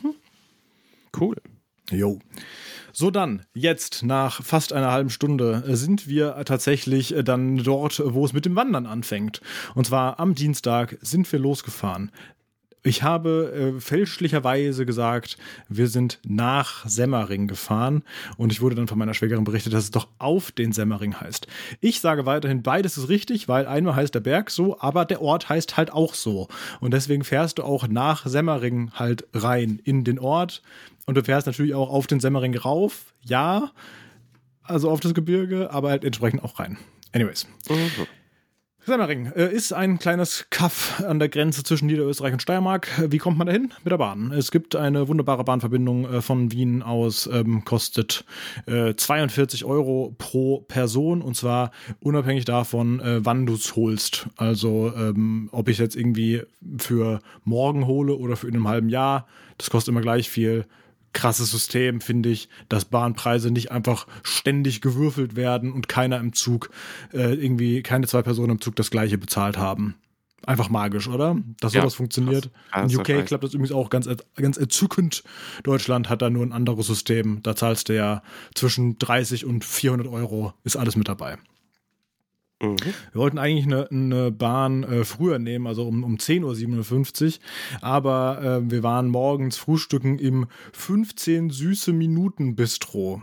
Cool. Jo. So, dann, jetzt nach fast einer halben Stunde sind wir tatsächlich dann dort, wo es mit dem Wandern anfängt. Und zwar am Dienstag sind wir losgefahren. Ich habe äh, fälschlicherweise gesagt, wir sind nach Semmering gefahren und ich wurde dann von meiner Schwägerin berichtet, dass es doch auf den Semmering heißt. Ich sage weiterhin, beides ist richtig, weil einmal heißt der Berg so, aber der Ort heißt halt auch so. Und deswegen fährst du auch nach Semmering halt rein in den Ort und du fährst natürlich auch auf den Semmering rauf, ja, also auf das Gebirge, aber halt entsprechend auch rein. Anyways. Mhm. Semmering äh, ist ein kleines Kaff an der Grenze zwischen Niederösterreich und Steiermark. Wie kommt man dahin? Mit der Bahn. Es gibt eine wunderbare Bahnverbindung äh, von Wien aus, ähm, kostet äh, zweiundvierzig Euro pro Person und zwar unabhängig davon, äh, wann du es holst. Also ähm, ob ich jetzt irgendwie für morgen hole oder für in einem halben Jahr, das kostet immer gleich viel. Krasses System, finde ich, dass Bahnpreise nicht einfach ständig gewürfelt werden und keiner im Zug, äh, irgendwie keine zwei Personen im Zug das gleiche bezahlt haben. Einfach magisch, oder? Dass ja, sowas funktioniert. In U K klappt das übrigens auch ganz, ganz entzückend. Deutschland hat da nur ein anderes System. Da zahlst du ja zwischen dreißig und vierhundert Euro, ist alles mit dabei. Mhm. Wir wollten eigentlich eine, eine Bahn äh, früher nehmen, also um, um zehn Uhr siebenundfünfzig, aber äh, wir waren morgens frühstücken im fünfzehn süße Minuten Bistro.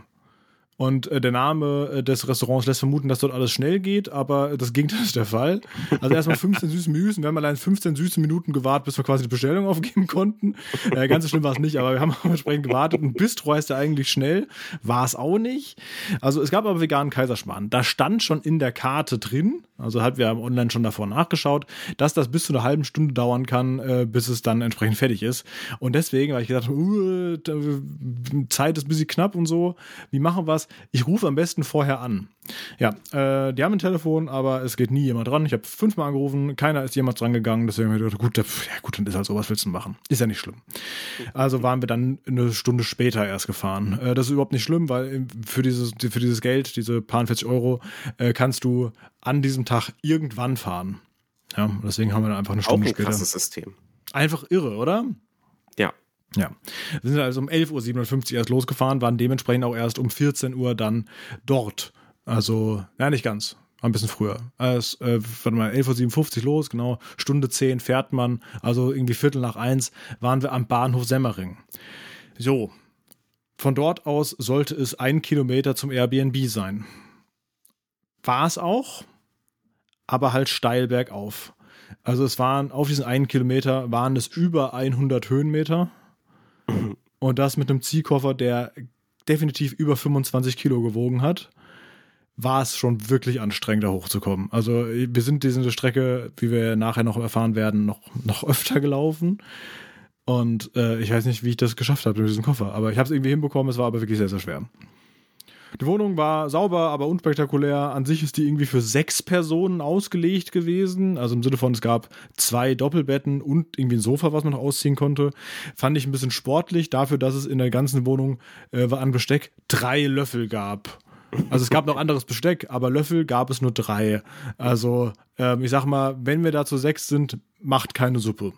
Und äh, der Name äh, des Restaurants lässt vermuten, dass dort alles schnell geht, aber das Gegenteil ist der Fall. Also erstmal fünfzehn süße Minuten. Wir haben allein fünfzehn süße Minuten gewartet, bis wir quasi die Bestellung aufgeben konnten. Äh, ganz so schlimm war es nicht, aber wir haben entsprechend gewartet. Und Bistro heißt ja eigentlich schnell. War es auch nicht. Also es gab aber veganen Kaiserschmarrn. Da stand schon in der Karte drin, also hat wir online schon davor nachgeschaut, dass das bis zu einer halben Stunde dauern kann, äh, bis es dann entsprechend fertig ist. Und deswegen, weil ich gesagt habe, uh, Zeit ist ein bisschen knapp und so, wie machen wir es? Ich rufe am besten vorher an. Ja, äh, die haben ein Telefon, aber es geht nie jemand dran. Ich habe fünfmal angerufen, keiner ist jemals dran gegangen. Deswegen habe ich gedacht, gut, ja gut, dann ist halt so, was willst du machen? Ist ja nicht schlimm. Also waren wir dann eine Stunde später erst gefahren. Äh, das ist überhaupt nicht schlimm, weil für dieses, für dieses Geld, diese paar vierzig Euro, äh, kannst du an diesem Tag irgendwann fahren. Ja, deswegen haben wir dann einfach eine Stunde später. Auch ein krasses System. Einfach irre, oder? Ja. Ja, wir sind also um elf Uhr siebenundfünfzig erst losgefahren, waren dementsprechend auch erst um vierzehn Uhr dann dort. Also, ja, nicht ganz, war ein bisschen früher. Es, äh, warte mal, elf Uhr siebenundfünfzig los, genau, Stunde zehn fährt man, also irgendwie Viertel nach eins waren wir am Bahnhof Semmering. So, von dort aus sollte es ein Kilometer zum Airbnb sein. War es auch, aber halt steil bergauf. Also es waren, auf diesen einen Kilometer waren es über hundert Höhenmeter. Und das mit einem Ziehkoffer, der definitiv über fünfundzwanzig Kilo gewogen hat, war es schon wirklich anstrengend, da hochzukommen. Also wir sind diese Strecke, wie wir nachher noch erfahren werden, noch, noch öfter gelaufen. Und äh, ich weiß nicht, wie ich das geschafft habe mit diesem Koffer. Aber ich habe es irgendwie hinbekommen, es war aber wirklich sehr, sehr schwer. Die Wohnung war sauber, aber unspektakulär. An sich ist die irgendwie für sechs Personen ausgelegt gewesen. Also im Sinne von, es gab zwei Doppelbetten und irgendwie ein Sofa, was man noch ausziehen konnte. Fand ich ein bisschen sportlich, dafür, dass es in der ganzen Wohnung äh, an Besteck drei Löffel gab. Also es gab noch anderes Besteck, aber Löffel gab es nur drei. Also ähm, ich sag mal, wenn wir da zu sechs sind, macht keine Suppe.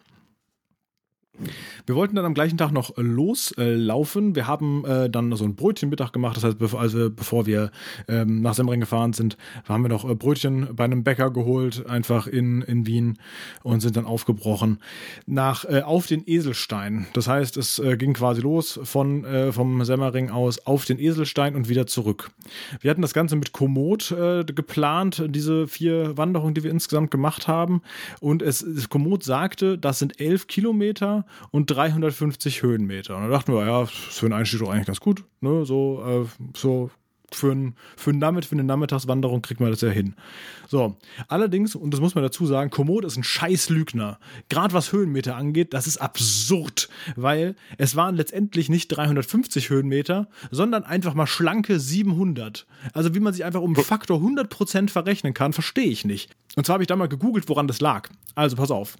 Wir wollten dann am gleichen Tag noch loslaufen. Äh, wir haben äh, dann so ein Brötchenmittag gemacht. Das heißt, bevor, also bevor wir ähm, nach Semmering gefahren sind, haben wir noch äh, Brötchen bei einem Bäcker geholt, einfach in, in Wien, und sind dann aufgebrochen nach äh, auf den Eselstein. Das heißt, es äh, ging quasi los von äh, vom Semmering aus auf den Eselstein und wieder zurück. Wir hatten das Ganze mit Komoot äh, geplant, diese vier Wanderungen, die wir insgesamt gemacht haben. Und es Komoot sagte, das sind elf Kilometer und dreihundertfünfzig Höhenmeter. Und da dachten wir, ja, für einen Einstieg doch eigentlich ganz gut. Ne? So, äh, so für, ein, für, ein Nachmitt- für eine Nachmittagswanderung kriegt man das ja hin. So, allerdings, und das muss man dazu sagen, Komoot ist ein scheiß Lügner. Gerade was Höhenmeter angeht, das ist absurd, weil es waren letztendlich nicht dreihundertfünfzig Höhenmeter, sondern einfach mal schlanke siebenhundert. Also wie man sich einfach um Faktor hundert Prozent verrechnen kann, verstehe ich nicht. Und zwar habe ich da mal gegoogelt, woran das lag. Also pass auf.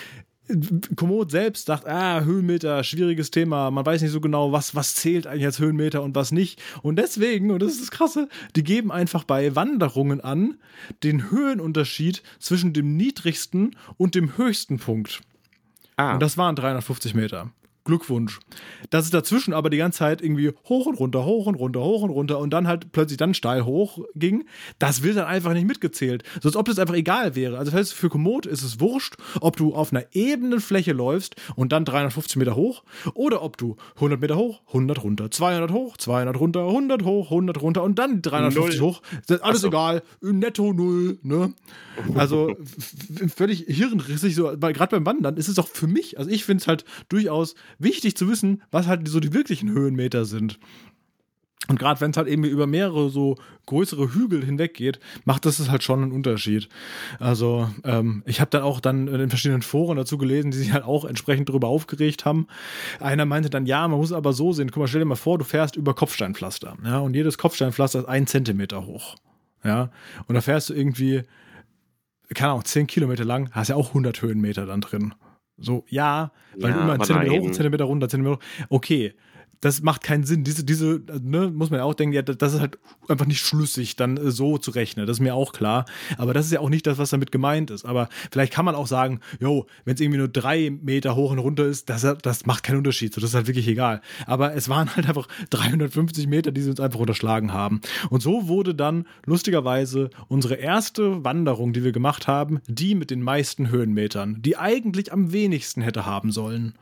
Komoot selbst sagt, ah, Höhenmeter, schwieriges Thema, man weiß nicht so genau, was, was zählt eigentlich als Höhenmeter und was nicht. Und deswegen, und das ist das Krasse, die geben einfach bei Wanderungen an den Höhenunterschied zwischen dem niedrigsten und dem höchsten Punkt. Ah. Und das waren dreihundertfünfzig Meter. Glückwunsch. Dass es dazwischen aber die ganze Zeit irgendwie hoch und runter, hoch und runter, hoch und runter und dann halt plötzlich dann steil hoch ging, das wird dann einfach nicht mitgezählt. So als ob das einfach egal wäre. Also das heißt, für Komoot ist es wurscht, ob du auf einer ebenen Fläche läufst und dann dreihundertfünfzig Meter hoch oder ob du hundert Meter hoch, hundert runter, zweihundert hoch, zweihundert runter, hundert hoch, hundert runter und dann dreihundertfünfzig null. Hoch. Das ist alles so. Egal. Netto null. Ne? Also f- völlig hirnrissig. So, weil gerade beim Wandern ist es auch für mich, also ich finde es halt durchaus wichtig zu wissen, was halt so die wirklichen Höhenmeter sind. Und gerade wenn es halt eben über mehrere so größere Hügel hinweg geht, macht das halt schon einen Unterschied. Also ähm, ich habe dann auch dann in verschiedenen Foren dazu gelesen, die sich halt auch entsprechend darüber aufgeregt haben. Einer meinte dann, ja, man muss aber so sehen, guck mal, stell dir mal vor, du fährst über Kopfsteinpflaster, ja, und jedes Kopfsteinpflaster ist ein Zentimeter hoch, ja, und da fährst du irgendwie, keine Ahnung, zehn Kilometer lang, hast ja auch hundert Höhenmeter dann drin. So, ja, weil ja, du immer einen Zentimeter hoch, einen Zentimeter runter, einen Zentimeter hoch. Okay, das macht keinen Sinn. Diese, diese, ne, muss man ja auch denken, ja, das ist halt einfach nicht schlüssig, dann äh, so zu rechnen. Das ist mir auch klar. Aber das ist ja auch nicht das, was damit gemeint ist. Aber vielleicht kann man auch sagen, jo, wenn es irgendwie nur drei Meter hoch und runter ist, das, das macht keinen Unterschied. So, das ist halt wirklich egal. Aber es waren halt einfach dreihundertfünfzig Meter, die sie uns einfach unterschlagen haben. Und so wurde dann lustigerweise unsere erste Wanderung, die wir gemacht haben, die mit den meisten Höhenmetern, die eigentlich am wenigsten hätte haben sollen.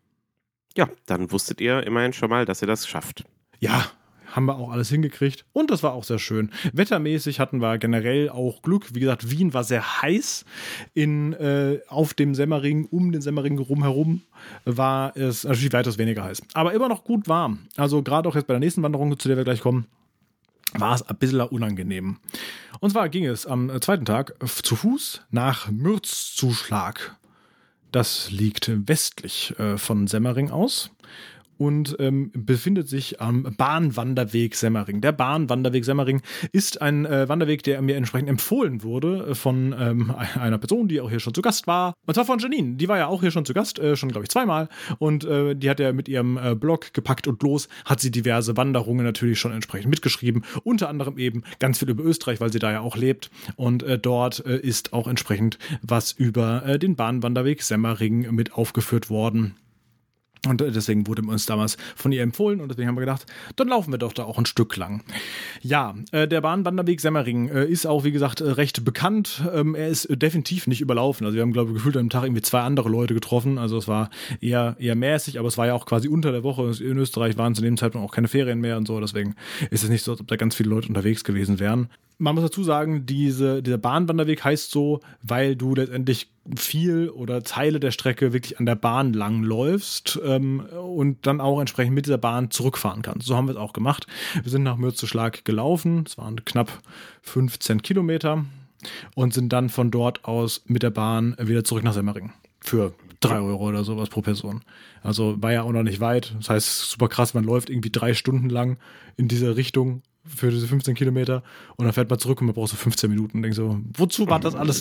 Ja, dann wusstet ihr immerhin schon mal, dass ihr das schafft. Ja, haben wir auch alles hingekriegt und das war auch sehr schön. Wettermäßig hatten wir generell auch Glück. Wie gesagt, Wien war sehr heiß. In, äh, auf dem Semmering, um den Semmering rumherum war es natürlich weitaus weniger heiß. Aber immer noch gut warm. Also gerade auch jetzt bei der nächsten Wanderung, zu der wir gleich kommen, war es ein bisschen unangenehm. Und zwar ging es am zweiten Tag zu Fuß nach Mürzzuschlag. Das liegt westlich äh, von Semmering aus und ähm, befindet sich am Bahnwanderweg Semmering. Der Bahnwanderweg Semmering ist ein äh, Wanderweg, der mir entsprechend empfohlen wurde von ähm, einer Person, die auch hier schon zu Gast war. Und zwar von Janine. Die war ja auch hier schon zu Gast, äh, schon glaube ich zweimal. Und äh, die hat ja mit ihrem äh, Blog Gepackt und Los, hat sie diverse Wanderungen natürlich schon entsprechend mitgeschrieben. Unter anderem eben ganz viel über Österreich, weil sie da ja auch lebt. Und äh, dort äh, ist auch entsprechend was über äh, den Bahnwanderweg Semmering mit aufgeführt worden. Und deswegen wurde uns damals von ihr empfohlen und deswegen haben wir gedacht, dann laufen wir doch da auch ein Stück lang. Ja, äh, der Bahnwanderweg Semmering äh, ist auch, wie gesagt, äh, recht bekannt. Ähm, er ist äh, definitiv nicht überlaufen. Also wir haben, glaube ich, gefühlt an einem Tag irgendwie zwei andere Leute getroffen. Also es war eher, eher mäßig, aber es war ja auch quasi unter der Woche. In Österreich waren zu dem Zeitpunkt auch keine Ferien mehr und so. Deswegen ist es nicht so, als ob da ganz viele Leute unterwegs gewesen wären. Man muss dazu sagen, diese, dieser Bahnwanderweg heißt so, weil du letztendlich viel oder Teile der Strecke wirklich an der Bahn lang läufst ähm, und dann auch entsprechend mit dieser Bahn zurückfahren kannst. So haben wir es auch gemacht. Wir sind nach Mürzzuschlag gelaufen, es waren knapp fünfzehn Kilometer und sind dann von dort aus mit der Bahn wieder zurück nach Semmering für drei Euro oder sowas pro Person. Also war ja auch noch nicht weit. Das heißt, super krass, man läuft irgendwie drei Stunden lang in dieser Richtung für diese fünfzehn Kilometer und dann fährt man zurück und man braucht so fünfzehn Minuten und denkt so, wozu war das alles?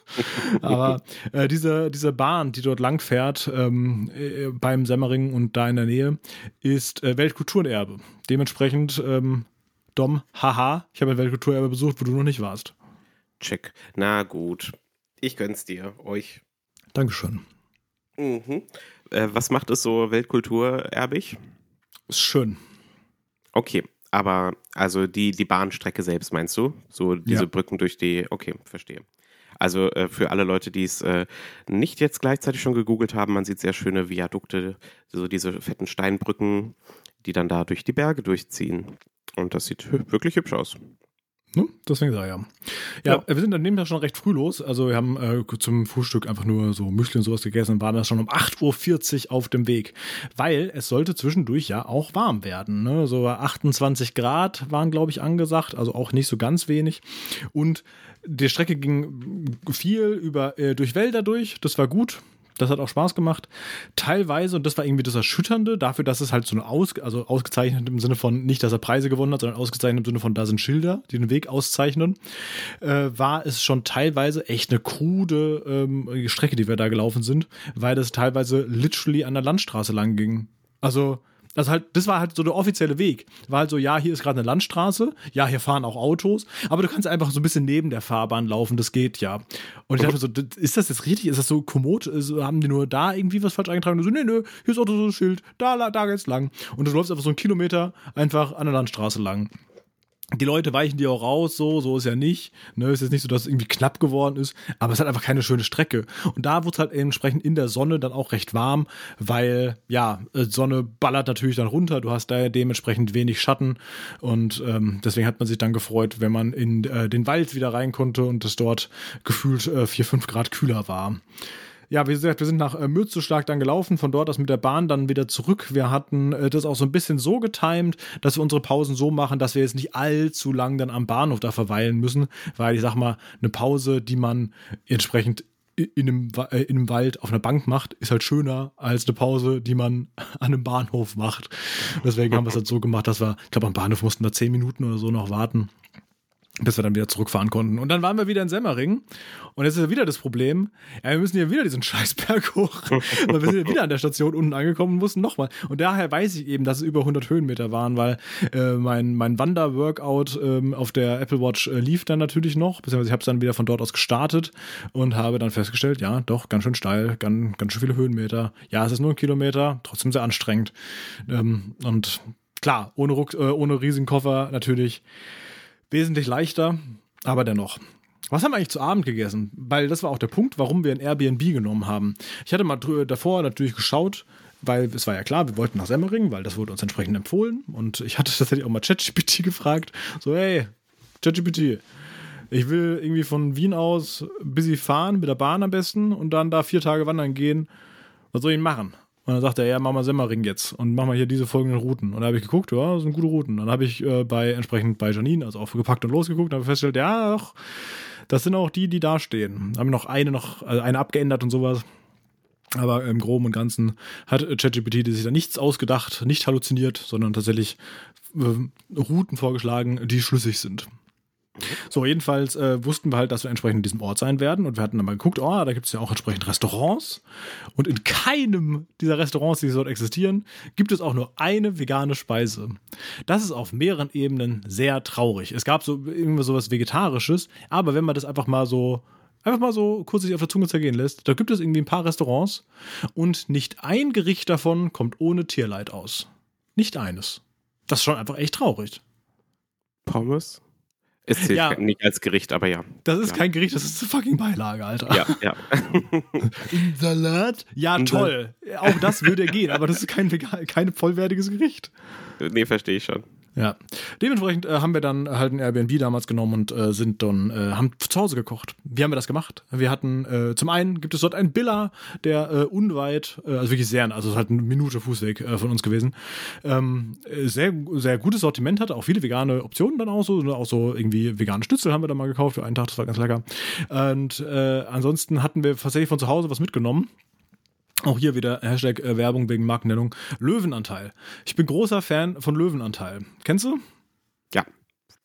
Aber äh, diese, diese Bahn, die dort lang fährt, ähm, äh, beim Semmering und da in der Nähe, ist äh, Weltkulturerbe. Dementsprechend, ähm, Dom, haha, ich habe ein Weltkulturerbe besucht, wo du noch nicht warst. Check. Na gut. Ich gönn's dir, euch. Dankeschön. Mhm. Äh, was macht es so weltkulturerbig? Ist schön. Okay, aber also die, die Bahnstrecke selbst meinst du? So diese Ja. Brücken durch die, okay, verstehe. Also äh, für alle Leute, die es äh, nicht jetzt gleichzeitig schon gegoogelt haben, man sieht sehr schöne Viadukte, so diese fetten Steinbrücken, die dann da durch die Berge durchziehen. Und das sieht hü- wirklich hübsch aus. Ne? Deswegen sag ich ja. Ja, Ja. wir sind an dem Tag schon recht früh los. Also wir haben äh, zum Frühstück einfach nur so Müsli und sowas gegessen und waren dann schon um acht Uhr vierzig auf dem Weg. Weil es sollte zwischendurch ja auch warm werden. Ne? So achtundzwanzig Grad waren, glaube ich, angesagt. Also auch nicht so ganz wenig. Und die Strecke ging viel über äh, durch Wälder durch. Das war gut. Das hat auch Spaß gemacht. Teilweise, und das war irgendwie das Erschütternde, dafür, dass es halt so eine aus, also ausgezeichnet im Sinne von, nicht, dass er Preise gewonnen hat, sondern ausgezeichnet im Sinne von, da sind Schilder, die den Weg auszeichnen, äh, war es schon teilweise echt eine krude ähm, Strecke, die wir da gelaufen sind, weil das teilweise literally an der Landstraße lang ging. Also, das halt, das war halt so der offizielle Weg. War halt so, ja, hier ist gerade eine Landstraße, ja, hier fahren auch Autos, aber du kannst einfach so ein bisschen neben der Fahrbahn laufen, das geht ja. Und ich dachte mir so, das- ist das jetzt richtig? Ist das so kommod? Also, haben die nur da irgendwie was falsch eingetragen? Und so, nee, nee, hier ist auch so ein Schild, da, la- da geht's lang. Und du läufst einfach so einen Kilometer einfach an der Landstraße lang. Die Leute weichen dir auch raus, so, so ist ja nicht. Ne, ist jetzt nicht so, dass es irgendwie knapp geworden ist, aber es hat einfach keine schöne Strecke. Und da wurde es halt entsprechend in der Sonne dann auch recht warm, weil, ja, äh, Sonne ballert natürlich dann runter, du hast da dementsprechend wenig Schatten und ähm, deswegen hat man sich dann gefreut, wenn man in äh, den Wald wieder rein konnte und es dort gefühlt äh, vier, fünf Grad kühler war. Ja, wie gesagt, wir sind nach äh, Mürzzuschlag dann gelaufen, von dort aus mit der Bahn dann wieder zurück. Wir hatten äh, das auch so ein bisschen so getimt, dass wir unsere Pausen so machen, dass wir jetzt nicht allzu lang dann am Bahnhof da verweilen müssen, weil ich sag mal, eine Pause, die man entsprechend i- in einem, Wa- äh, in einem Wald auf einer Bank macht, ist halt schöner als eine Pause, die man an einem Bahnhof macht. Deswegen haben wir es halt so gemacht, dass wir, ich glaube, am Bahnhof mussten wir zehn Minuten oder so noch warten, bis wir dann wieder zurückfahren konnten. Und dann waren wir wieder in Semmering. Und jetzt ist ja wieder das Problem, ja, wir müssen hier wieder diesen Scheißberg hoch. Weil wir sind ja wieder an der Station unten angekommen und mussten nochmal. Und daher weiß ich eben, dass es über hundert Höhenmeter waren, weil äh, mein, mein Wander-Workout ähm, auf der Apple Watch äh, lief dann natürlich noch. Beziehungsweise ich habe es dann wieder von dort aus gestartet und habe dann festgestellt, ja, doch, ganz schön steil, ganz, ganz schön viele Höhenmeter. Ja, es ist nur ein Kilometer, trotzdem sehr anstrengend. Ähm, und klar, ohne, Ruck, äh, ohne riesigen Koffer natürlich wesentlich leichter, aber dennoch. Was haben wir eigentlich zu Abend gegessen? Weil das war auch der Punkt, warum wir ein Airbnb genommen haben. Ich hatte mal drü- davor natürlich geschaut, weil es war ja klar, wir wollten nach Semmering, weil das wurde uns entsprechend empfohlen. Und ich hatte tatsächlich auch mal ChatGPT gefragt. So, hey, ChatGPT, ich will irgendwie von Wien aus busy fahren, mit der Bahn am besten und dann da vier Tage wandern gehen. Was soll ich denn machen? Und dann sagt er, ja, mach mal Semmering jetzt und mach mal hier diese folgenden Routen. Und da habe ich geguckt, ja, das sind gute Routen. Dann habe ich äh, bei entsprechend bei Janine, also auch gepackt und losgeguckt, und habe festgestellt, ja, doch, das sind auch die, die da stehen. Haben noch eine noch, also eine abgeändert und sowas. Aber im Groben und Ganzen hat ChatGPT sich da nichts ausgedacht, nicht halluziniert, sondern tatsächlich äh, Routen vorgeschlagen, die schlüssig sind. So, jedenfalls äh, wussten wir halt, dass wir entsprechend in diesem Ort sein werden und wir hatten dann mal geguckt, oh, da gibt es ja auch entsprechend Restaurants und in keinem dieser Restaurants, die dort existieren, gibt es auch nur eine vegane Speise. Das ist auf mehreren Ebenen sehr traurig. Es gab so irgendwie sowas Vegetarisches, aber wenn man das einfach mal so einfach mal so kurz sich auf der Zunge zergehen lässt, da gibt es irgendwie ein paar Restaurants und nicht ein Gericht davon kommt ohne Tierleid aus. Nicht eines. Das ist schon einfach echt traurig. Pommes? Es zählt Ja. nicht als Gericht, aber ja. Das ist Ja. kein Gericht, das ist eine fucking Beilage, Alter. Ja, ja. Ein Salat? Ja, Ein toll. Auch das würde gehen, aber das ist kein, vegan- kein vollwertiges Gericht. Nee, verstehe ich schon. Ja. Dementsprechend äh, haben wir dann halt ein Airbnb damals genommen und äh, sind dann, äh, haben zu Hause gekocht. Wie haben wir das gemacht? Wir hatten, äh, zum einen gibt es dort einen Billa, der äh, unweit, äh, also wirklich sehr, also es ist halt eine Minute Fußweg äh, von uns gewesen, ähm, äh, sehr, sehr gutes Sortiment hatte, auch viele vegane Optionen dann auch so, ne, auch so irgendwie vegane Schnitzel haben wir dann mal gekauft für einen Tag, das war ganz lecker. Und äh, ansonsten hatten wir tatsächlich von zu Hause was mitgenommen. Auch hier wieder Hashtag äh, Werbung wegen Markennennung. Löwenanteil. Ich bin großer Fan von Löwenanteil. Kennst du? Ja.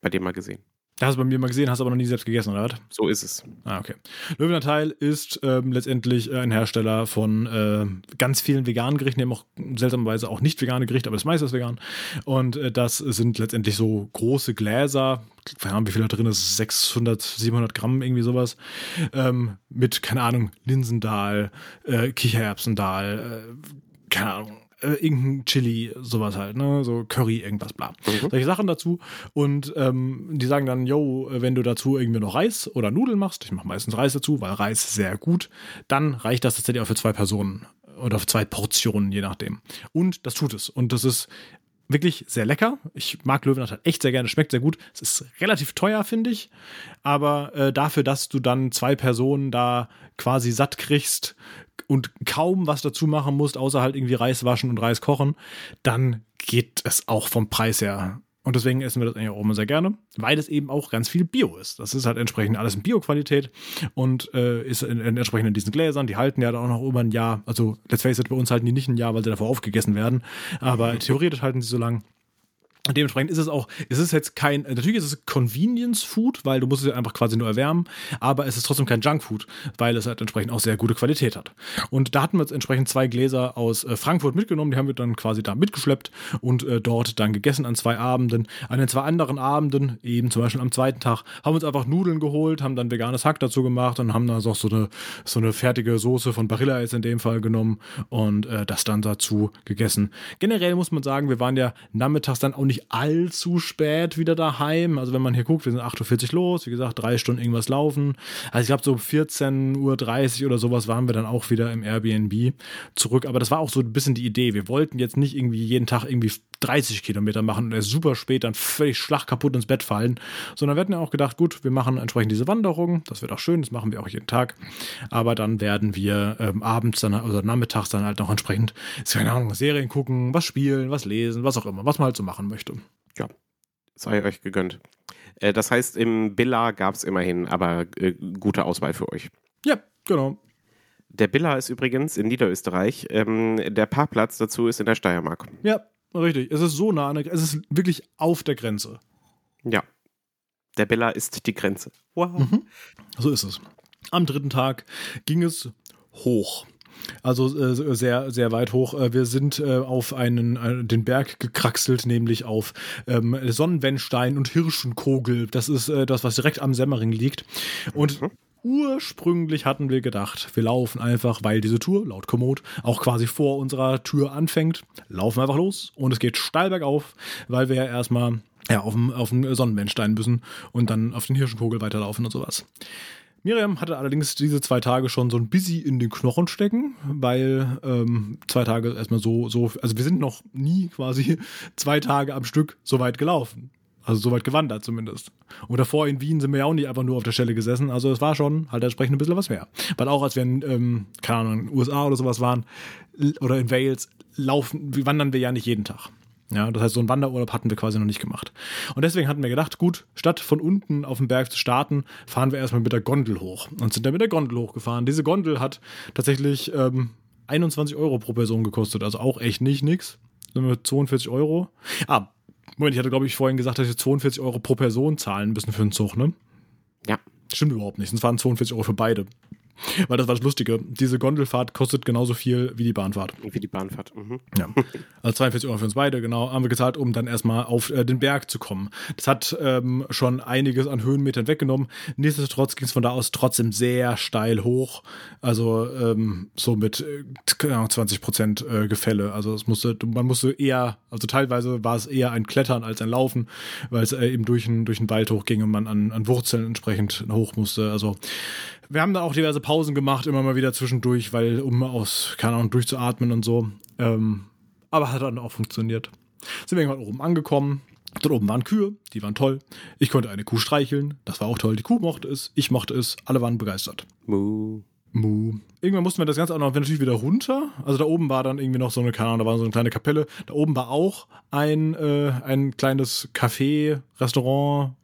bei dir mal gesehen. Da hast du bei mir mal gesehen, hast aber noch nie selbst gegessen, oder was? So ist es. Ah, okay. Löwener Teil ist ähm, letztendlich ein Hersteller von äh, ganz vielen veganen Gerichten. Die haben auch seltsamerweise auch nicht vegane Gerichte, aber das meiste ist vegan. Und äh, das sind letztendlich so große Gläser. Keine Ahnung, wie viel da drin ist. sechshundert, siebenhundert Gramm, irgendwie sowas. Ähm, mit, keine Ahnung, Linsendahl, äh, Kichererbsendahl, äh, keine Ahnung. Äh, irgendein Chili, sowas halt, ne, so Curry, irgendwas, bla. Mhm. Solche Sachen dazu. Und ähm, die sagen dann, yo, wenn du dazu irgendwie noch Reis oder Nudeln machst, ich mache meistens Reis dazu, weil Reis ist sehr gut, dann reicht das tatsächlich auch für zwei Personen oder für zwei Portionen, je nachdem. Und das tut es. Und das ist wirklich sehr lecker. Ich mag Löwener halt echt sehr gerne, schmeckt sehr gut. Es ist relativ teuer, finde ich. Aber äh, dafür, dass du dann zwei Personen da quasi satt kriegst und kaum was dazu machen musst, außer halt irgendwie Reis waschen und Reis kochen, dann geht es auch vom Preis her. Und deswegen essen wir das eigentlich auch immer sehr gerne, weil es eben auch ganz viel Bio ist. Das ist halt entsprechend alles in Bio-Qualität und äh, ist in, in, entsprechend in diesen Gläsern. Die halten ja dann auch noch über ein Jahr. Also, let's face it, bei uns halten die nicht ein Jahr, weil sie davor aufgegessen werden. Aber theoretisch halten sie so lang. Und dementsprechend ist es auch, es ist jetzt kein, natürlich ist es Convenience Food, weil du musst es einfach quasi nur erwärmen, aber es ist trotzdem kein Junk Food, weil es halt entsprechend auch sehr gute Qualität hat. Und da hatten wir jetzt entsprechend zwei Gläser aus äh, Frankfurt mitgenommen, die haben wir dann quasi da mitgeschleppt und äh, dort dann gegessen an zwei Abenden. An den zwei anderen Abenden, eben zum Beispiel am zweiten Tag, haben wir uns einfach Nudeln geholt, haben dann veganes Hack dazu gemacht und haben dann auch so eine, so eine fertige Soße von Barilla jetzt in dem Fall genommen und äh, das dann dazu gegessen. Generell muss man sagen, wir waren ja nachmittags dann auch nicht nicht allzu spät wieder daheim. Also wenn man hier guckt, wir sind acht Uhr vierzig los, wie gesagt, drei Stunden irgendwas laufen. Also ich glaube so vierzehn Uhr dreißig oder sowas waren wir dann auch wieder im Airbnb zurück. Aber das war auch so ein bisschen die Idee. Wir wollten jetzt nicht irgendwie jeden Tag irgendwie dreißig Kilometer machen und erst super spät dann völlig schlagkaputt ins Bett fallen, sondern wir hatten ja auch gedacht, gut, wir machen entsprechend diese Wanderung, das wird auch schön, das machen wir auch jeden Tag, aber dann werden wir ähm, abends dann oder nachmittags dann halt noch entsprechend, keine Ahnung, Serien gucken, was spielen, was lesen, was auch immer, was man halt so machen möchte. Ja, sei euch gegönnt. Äh, das heißt, im Billa gab es immerhin aber äh, gute Auswahl für euch. Ja, genau. Der Billa ist übrigens in Niederösterreich, ähm, der Parkplatz dazu ist in der Steiermark. Ja, richtig. Es ist so nah, es ist wirklich auf der Grenze. Ja, der Billa ist die Grenze. Wow. Mhm. So ist es. Am dritten Tag ging es hoch. Also äh, sehr, sehr weit hoch. Wir sind äh, auf einen, äh, den Berg gekraxelt, nämlich auf ähm, Sonnenwendstein und Hirschenkogel. Das ist äh, das, was direkt am Semmering liegt. Und mhm. ursprünglich hatten wir gedacht, wir laufen einfach, weil diese Tour, laut Komoot, auch quasi vor unserer Tür anfängt, laufen einfach los und es geht steil bergauf, weil wir ja erstmal ja, auf dem, auf dem Sonnenwendstein müssen und dann auf den Hirschenkogel weiterlaufen und sowas. Miriam hatte allerdings diese zwei Tage schon so ein Busy in den Knochen stecken, weil ähm, zwei Tage erstmal so, so, also wir sind noch nie quasi zwei Tage am Stück so weit gelaufen. Also so weit gewandert zumindest. Und davor in Wien sind wir ja auch nicht einfach nur auf der Stelle gesessen. Also es war schon halt entsprechend ein bisschen was mehr. Weil auch als wir in, ähm, keine Ahnung, in den U S A oder sowas waren oder in Wales, laufen, wandern wir ja nicht jeden Tag. Ja, das heißt, so einen Wanderurlaub hatten wir quasi noch nicht gemacht. Und deswegen hatten wir gedacht, gut, statt von unten auf dem Berg zu starten, fahren wir erstmal mit der Gondel hoch. Und sind dann mit der Gondel hochgefahren. Diese Gondel hat tatsächlich ähm, einundzwanzig Euro pro Person gekostet. Also auch echt nicht nix. Sind wir zweiundvierzig Euro. Ah, Moment, ich hatte, glaube ich, vorhin gesagt, dass wir zweiundvierzig Euro pro Person zahlen müssen für einen Zug, ne? Ja. Stimmt überhaupt nicht. Es waren zweiundvierzig Euro für beide. Weil das war das Lustige. Diese Gondelfahrt kostet genauso viel wie die Bahnfahrt. Wie die Bahnfahrt. Mhm. Ja. Also zweiundvierzig Euro für uns beide, genau, haben wir gezahlt, um dann erstmal auf äh, den Berg zu kommen. Das hat ähm, schon einiges an Höhenmetern weggenommen. Nichtsdestotrotz ging es von da aus trotzdem sehr steil hoch. Also ähm, so mit äh, zwanzig Prozent äh, Gefälle. Also es musste, man musste eher, also teilweise war es eher ein Klettern als ein Laufen, weil es äh, eben durch den durch den Wald hochging und man an, an Wurzeln entsprechend hoch musste. Also wir haben da auch diverse Pausen gemacht, immer mal wieder zwischendurch, weil um aus, keine Ahnung, durchzuatmen und so. Ähm, aber hat dann auch funktioniert. Sind wir irgendwann oben angekommen. Dort oben waren Kühe, die waren toll. Ich konnte eine Kuh streicheln, das war auch toll. Die Kuh mochte es, ich mochte es, alle waren begeistert. Muh. Muh. Irgendwann mussten wir das Ganze auch noch natürlich wieder runter. Also da oben war dann irgendwie noch so eine, keine Ahnung, da war so eine kleine Kapelle. Da oben war auch ein, äh, ein kleines Café, Restaurant,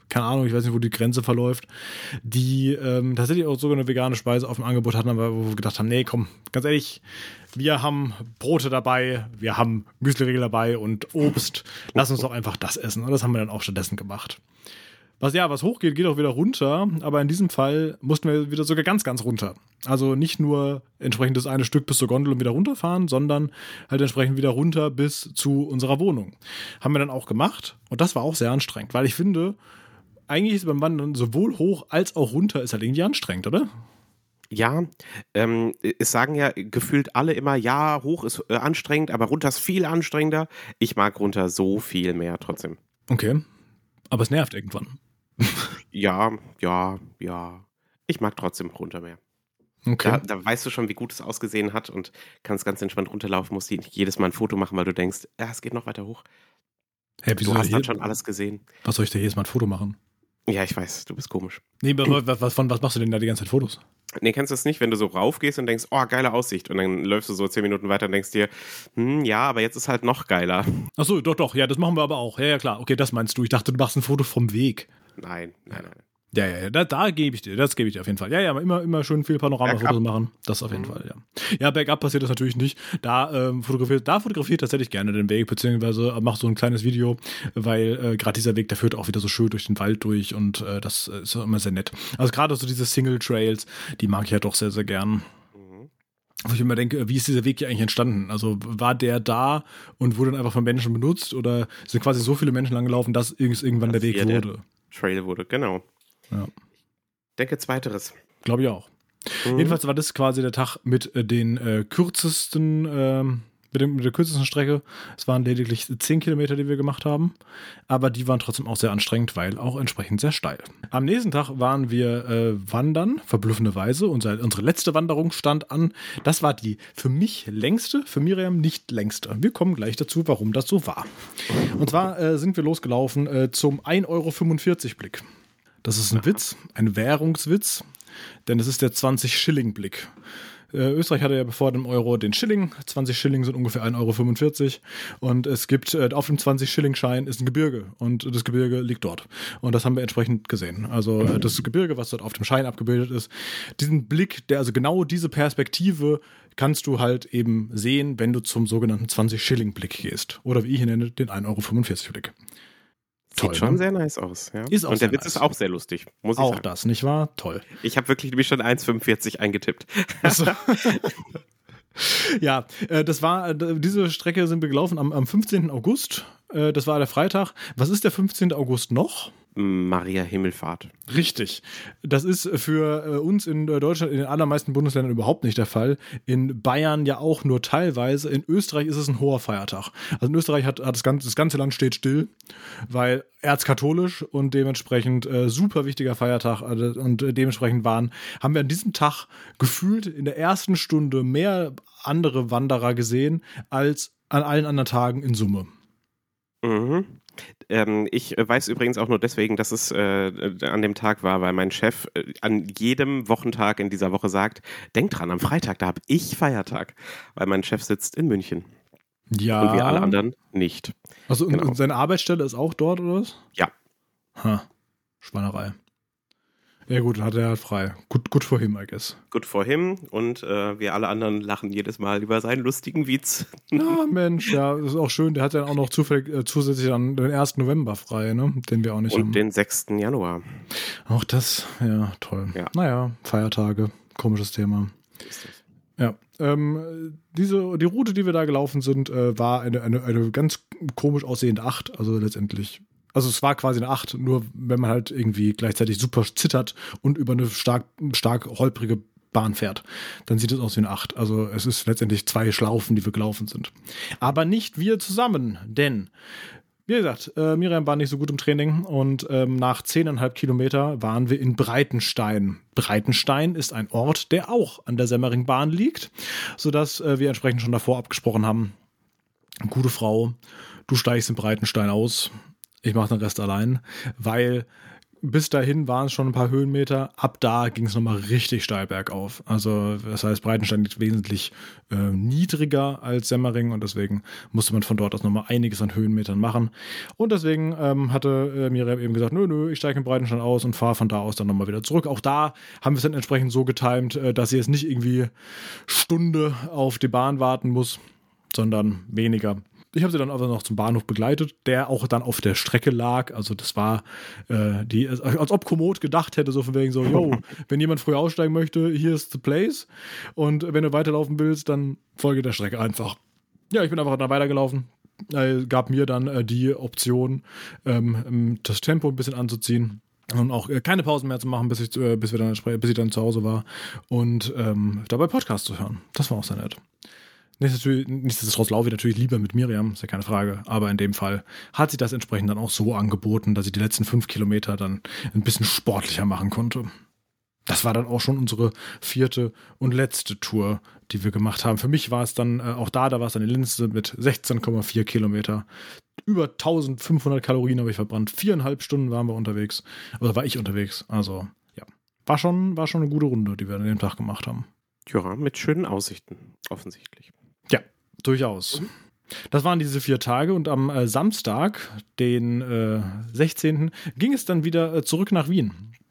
keine Ahnung, ich weiß nicht, wo die Grenze verläuft, die ähm, tatsächlich auch sogar eine vegane Speise auf dem Angebot hatten, aber wo wir gedacht haben, nee, komm, ganz ehrlich, wir haben Brote dabei, wir haben Müsliriegel dabei und Obst, lass uns doch einfach das essen. Und das haben wir dann auch stattdessen gemacht. Was ja, was hochgeht, geht auch wieder runter, aber in diesem Fall mussten wir wieder sogar ganz, ganz runter. Also nicht nur entsprechend das eine Stück bis zur Gondel und wieder runterfahren, sondern halt entsprechend wieder runter bis zu unserer Wohnung. Haben wir dann auch gemacht und das war auch sehr anstrengend, weil ich finde, eigentlich ist beim Wandern sowohl hoch als auch runter ist halt irgendwie anstrengend, oder? Ja, ähm, es sagen ja gefühlt alle immer, ja, hoch ist äh, anstrengend, aber runter ist viel anstrengender. Ich mag runter so viel mehr trotzdem. Okay, aber es nervt irgendwann. Ja, ja, ja. Ich mag trotzdem runter mehr. Okay. Da, da weißt du schon, wie gut es ausgesehen hat und kannst ganz entspannt runterlaufen, musst nicht jedes Mal ein Foto machen, weil du denkst, ja, es geht noch weiter hoch. Hey, du hast dann schon alles gesehen. Was soll ich da jedes Mal ein Foto machen? Ja, ich weiß, du bist komisch. Nee, was, was, von was machst du denn da die ganze Zeit Fotos? Nee, kennst du das nicht, wenn du so raufgehst und denkst, oh, geile Aussicht. Und dann läufst du so zehn Minuten weiter und denkst dir, hm, ja, aber jetzt ist halt noch geiler. Ach so, doch, doch, ja, das machen wir aber auch. Ja, ja, klar. Okay, das meinst du. Ich dachte, du machst ein Foto vom Weg. Nein, nein, nein. Ja, ja, ja, da, da gebe ich dir, das gebe ich dir auf jeden Fall. Ja, ja, aber immer, immer schön viel Panoramafotos machen, das auf jeden mhm. Fall, ja. Ja, Bergab passiert das natürlich nicht. Da ähm, fotografiert, da fotografiert tatsächlich gerne den Weg, beziehungsweise macht so ein kleines Video, weil äh, gerade dieser Weg, der führt auch wieder so schön durch den Wald durch und äh, das ist immer sehr nett. Also gerade so diese Single Trails, die mag ich ja doch sehr, sehr gern. Mhm. Wo ich immer denke, wie ist dieser Weg hier eigentlich entstanden? Also war der da und wurde dann einfach von Menschen benutzt oder sind quasi so viele Menschen langgelaufen, dass irgendwann das der Weg wurde? Der Trail wurde, genau. Ja. Denke zweiteres. Glaube ich auch. Mhm. Jedenfalls war das quasi der Tag mit äh, den äh, kürzesten, äh, mit, dem, mit der kürzesten Strecke. Es waren lediglich zehn Kilometer, die wir gemacht haben, aber die waren trotzdem auch sehr anstrengend, weil auch entsprechend sehr steil. Am nächsten Tag waren wir äh, wandern, verblüffenderweise. Unser, unsere letzte Wanderung stand an. Das war die für mich längste, für Miriam nicht längste. Wir kommen gleich dazu, warum das so war. Und zwar äh, sind wir losgelaufen äh, zum ein Euro fünfundvierzig Blick. Das ist ein Witz, ein Währungswitz, denn es ist der zwanzig-Schilling-Blick. Äh, Österreich hatte ja bevor dem Euro den Schilling. zwanzig Schilling sind ungefähr ein Euro fünfundvierzig. Und es gibt, äh, auf dem zwanzig-Schilling-Schein ist ein Gebirge. Und das Gebirge liegt dort. Und das haben wir entsprechend gesehen. Also äh, das Gebirge, was dort auf dem Schein abgebildet ist. Diesen Blick, der also genau diese Perspektive kannst du halt eben sehen, wenn du zum sogenannten zwanzig-Schilling-Blick gehst. Oder wie ich ihn nenne, den ein Euro fünfundvierzig-Blick. Sieht schon ne? sehr nice aus. Ja. Ist auch und der Witz nice. ist auch sehr lustig, muss ich auch sagen. Auch das, nicht wahr? Toll. Ich habe wirklich nämlich schon eins fünfundvierzig eingetippt. Also, ja, äh, das war, äh, diese Strecke sind wir gelaufen am, am fünfzehnten August. Äh, das war der Freitag. Was ist der fünfzehnte August noch? Maria Himmelfahrt. Richtig. Das ist für äh, uns in Deutschland in den allermeisten Bundesländern überhaupt nicht der Fall. In Bayern ja auch nur teilweise. In Österreich ist es ein hoher Feiertag. Also in Österreich hat, hat das, ganze, das ganze Land steht still, weil erzkatholisch und dementsprechend äh, super wichtiger Feiertag äh, und äh, dementsprechend waren, haben wir an diesem Tag gefühlt in der ersten Stunde mehr andere Wanderer gesehen als an allen anderen Tagen in Summe. Mhm. Ähm, ich weiß übrigens auch nur deswegen, dass es äh, an dem Tag war, weil mein Chef äh, an jedem Wochentag in dieser Woche sagt, denk dran, am Freitag, da habe ich Feiertag, weil mein Chef sitzt in München. Ja. Und wir alle anderen nicht. Also und, genau. und seine Arbeitsstelle ist auch dort, oder was? Ja. Ha, Spannerei. Ja gut, dann hat er halt frei. Gut, gut for him, I guess. Good for him und äh, wir alle anderen lachen jedes Mal über seinen lustigen Witz. Ja, Mensch, ja, das ist auch schön. Der hat ja auch noch zufällig äh, zusätzlich dann den ersten November frei, ne? Den wir auch nicht und haben. Und den sechsten Januar. Auch das, ja, toll. Ja. Naja, Feiertage, komisches Thema. Ist das. Ja, ähm, diese, die Route, die wir da gelaufen sind, äh, war eine, eine, eine ganz komisch aussehende Acht, also letztendlich. Also es war quasi eine Acht, nur wenn man halt irgendwie gleichzeitig super zittert und über eine stark, stark holprige Bahn fährt, dann sieht es aus wie eine Acht. Also es ist letztendlich zwei Schlaufen, die wir gelaufen sind. Aber nicht wir zusammen, denn, wie gesagt, äh, Miriam war nicht so gut im Training und ähm, nach zehneinhalb Kilometer waren wir in Breitenstein. Breitenstein ist ein Ort, der auch an der Semmeringbahn liegt, sodass äh, wir entsprechend schon davor abgesprochen haben, gute Frau, du steigst in Breitenstein aus, ich mache den Rest allein, weil Bis dahin waren es schon ein paar Höhenmeter. Ab da ging es nochmal richtig steil bergauf. Also das heißt, Breitenstein liegt wesentlich äh, niedriger als Semmering und deswegen musste man von dort aus nochmal einiges an Höhenmetern machen. Und deswegen ähm, hatte äh, Miriam eben gesagt, nö, nö, ich steige in Breitenstein aus und fahre von da aus dann nochmal wieder zurück. Auch da haben wir es dann entsprechend so getimt, äh, dass sie jetzt nicht irgendwie Stunde auf die Bahn warten muss, sondern weniger. Ich habe sie dann aber noch zum Bahnhof begleitet, der auch dann auf der Strecke lag. Also das war, äh, die, als ob Komoot gedacht hätte, so von wegen so, yo, wenn jemand früh aussteigen möchte, hier ist the place. Und wenn du weiterlaufen willst, dann folge der Strecke einfach. Ja, ich bin einfach dann weitergelaufen. Äh, gab mir dann äh, die Option, ähm, das Tempo ein bisschen anzuziehen. Und auch äh, keine Pausen mehr zu machen, bis ich, äh, bis, wir dann, bis ich dann zu Hause war. Und ähm, dabei Podcast zu hören. Das war auch sehr nett. Nichtsdestotrotz laufe ich natürlich lieber mit Miriam, ist ja keine Frage. Aber in dem Fall hat sie das entsprechend dann auch so angeboten, dass ich die letzten fünf Kilometer dann ein bisschen sportlicher machen konnte. Das war dann auch schon unsere vierte und letzte Tour, die wir gemacht haben. Für mich war es dann, äh, auch da, da war es dann in Linze mit sechzehn Komma vier Kilometer. Über eintausendfünfhundert Kalorien habe ich verbrannt. Viereinhalb Stunden waren wir unterwegs. Oder war ich unterwegs. Also, ja. War schon, war schon eine gute Runde, die wir an dem Tag gemacht haben. Ja, mit schönen Aussichten, offensichtlich. Ja, durchaus. Mhm. Das waren diese vier Tage und am äh, Samstag, den äh, sechzehnten ging es dann wieder äh, zurück nach Wien.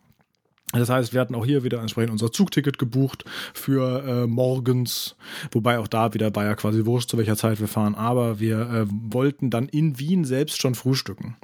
Das heißt, wir hatten auch hier wieder entsprechend unser Zugticket gebucht für äh, morgens, wobei auch da wieder war ja quasi wurscht, zu welcher Zeit wir fahren, aber wir äh, wollten dann in Wien selbst schon frühstücken,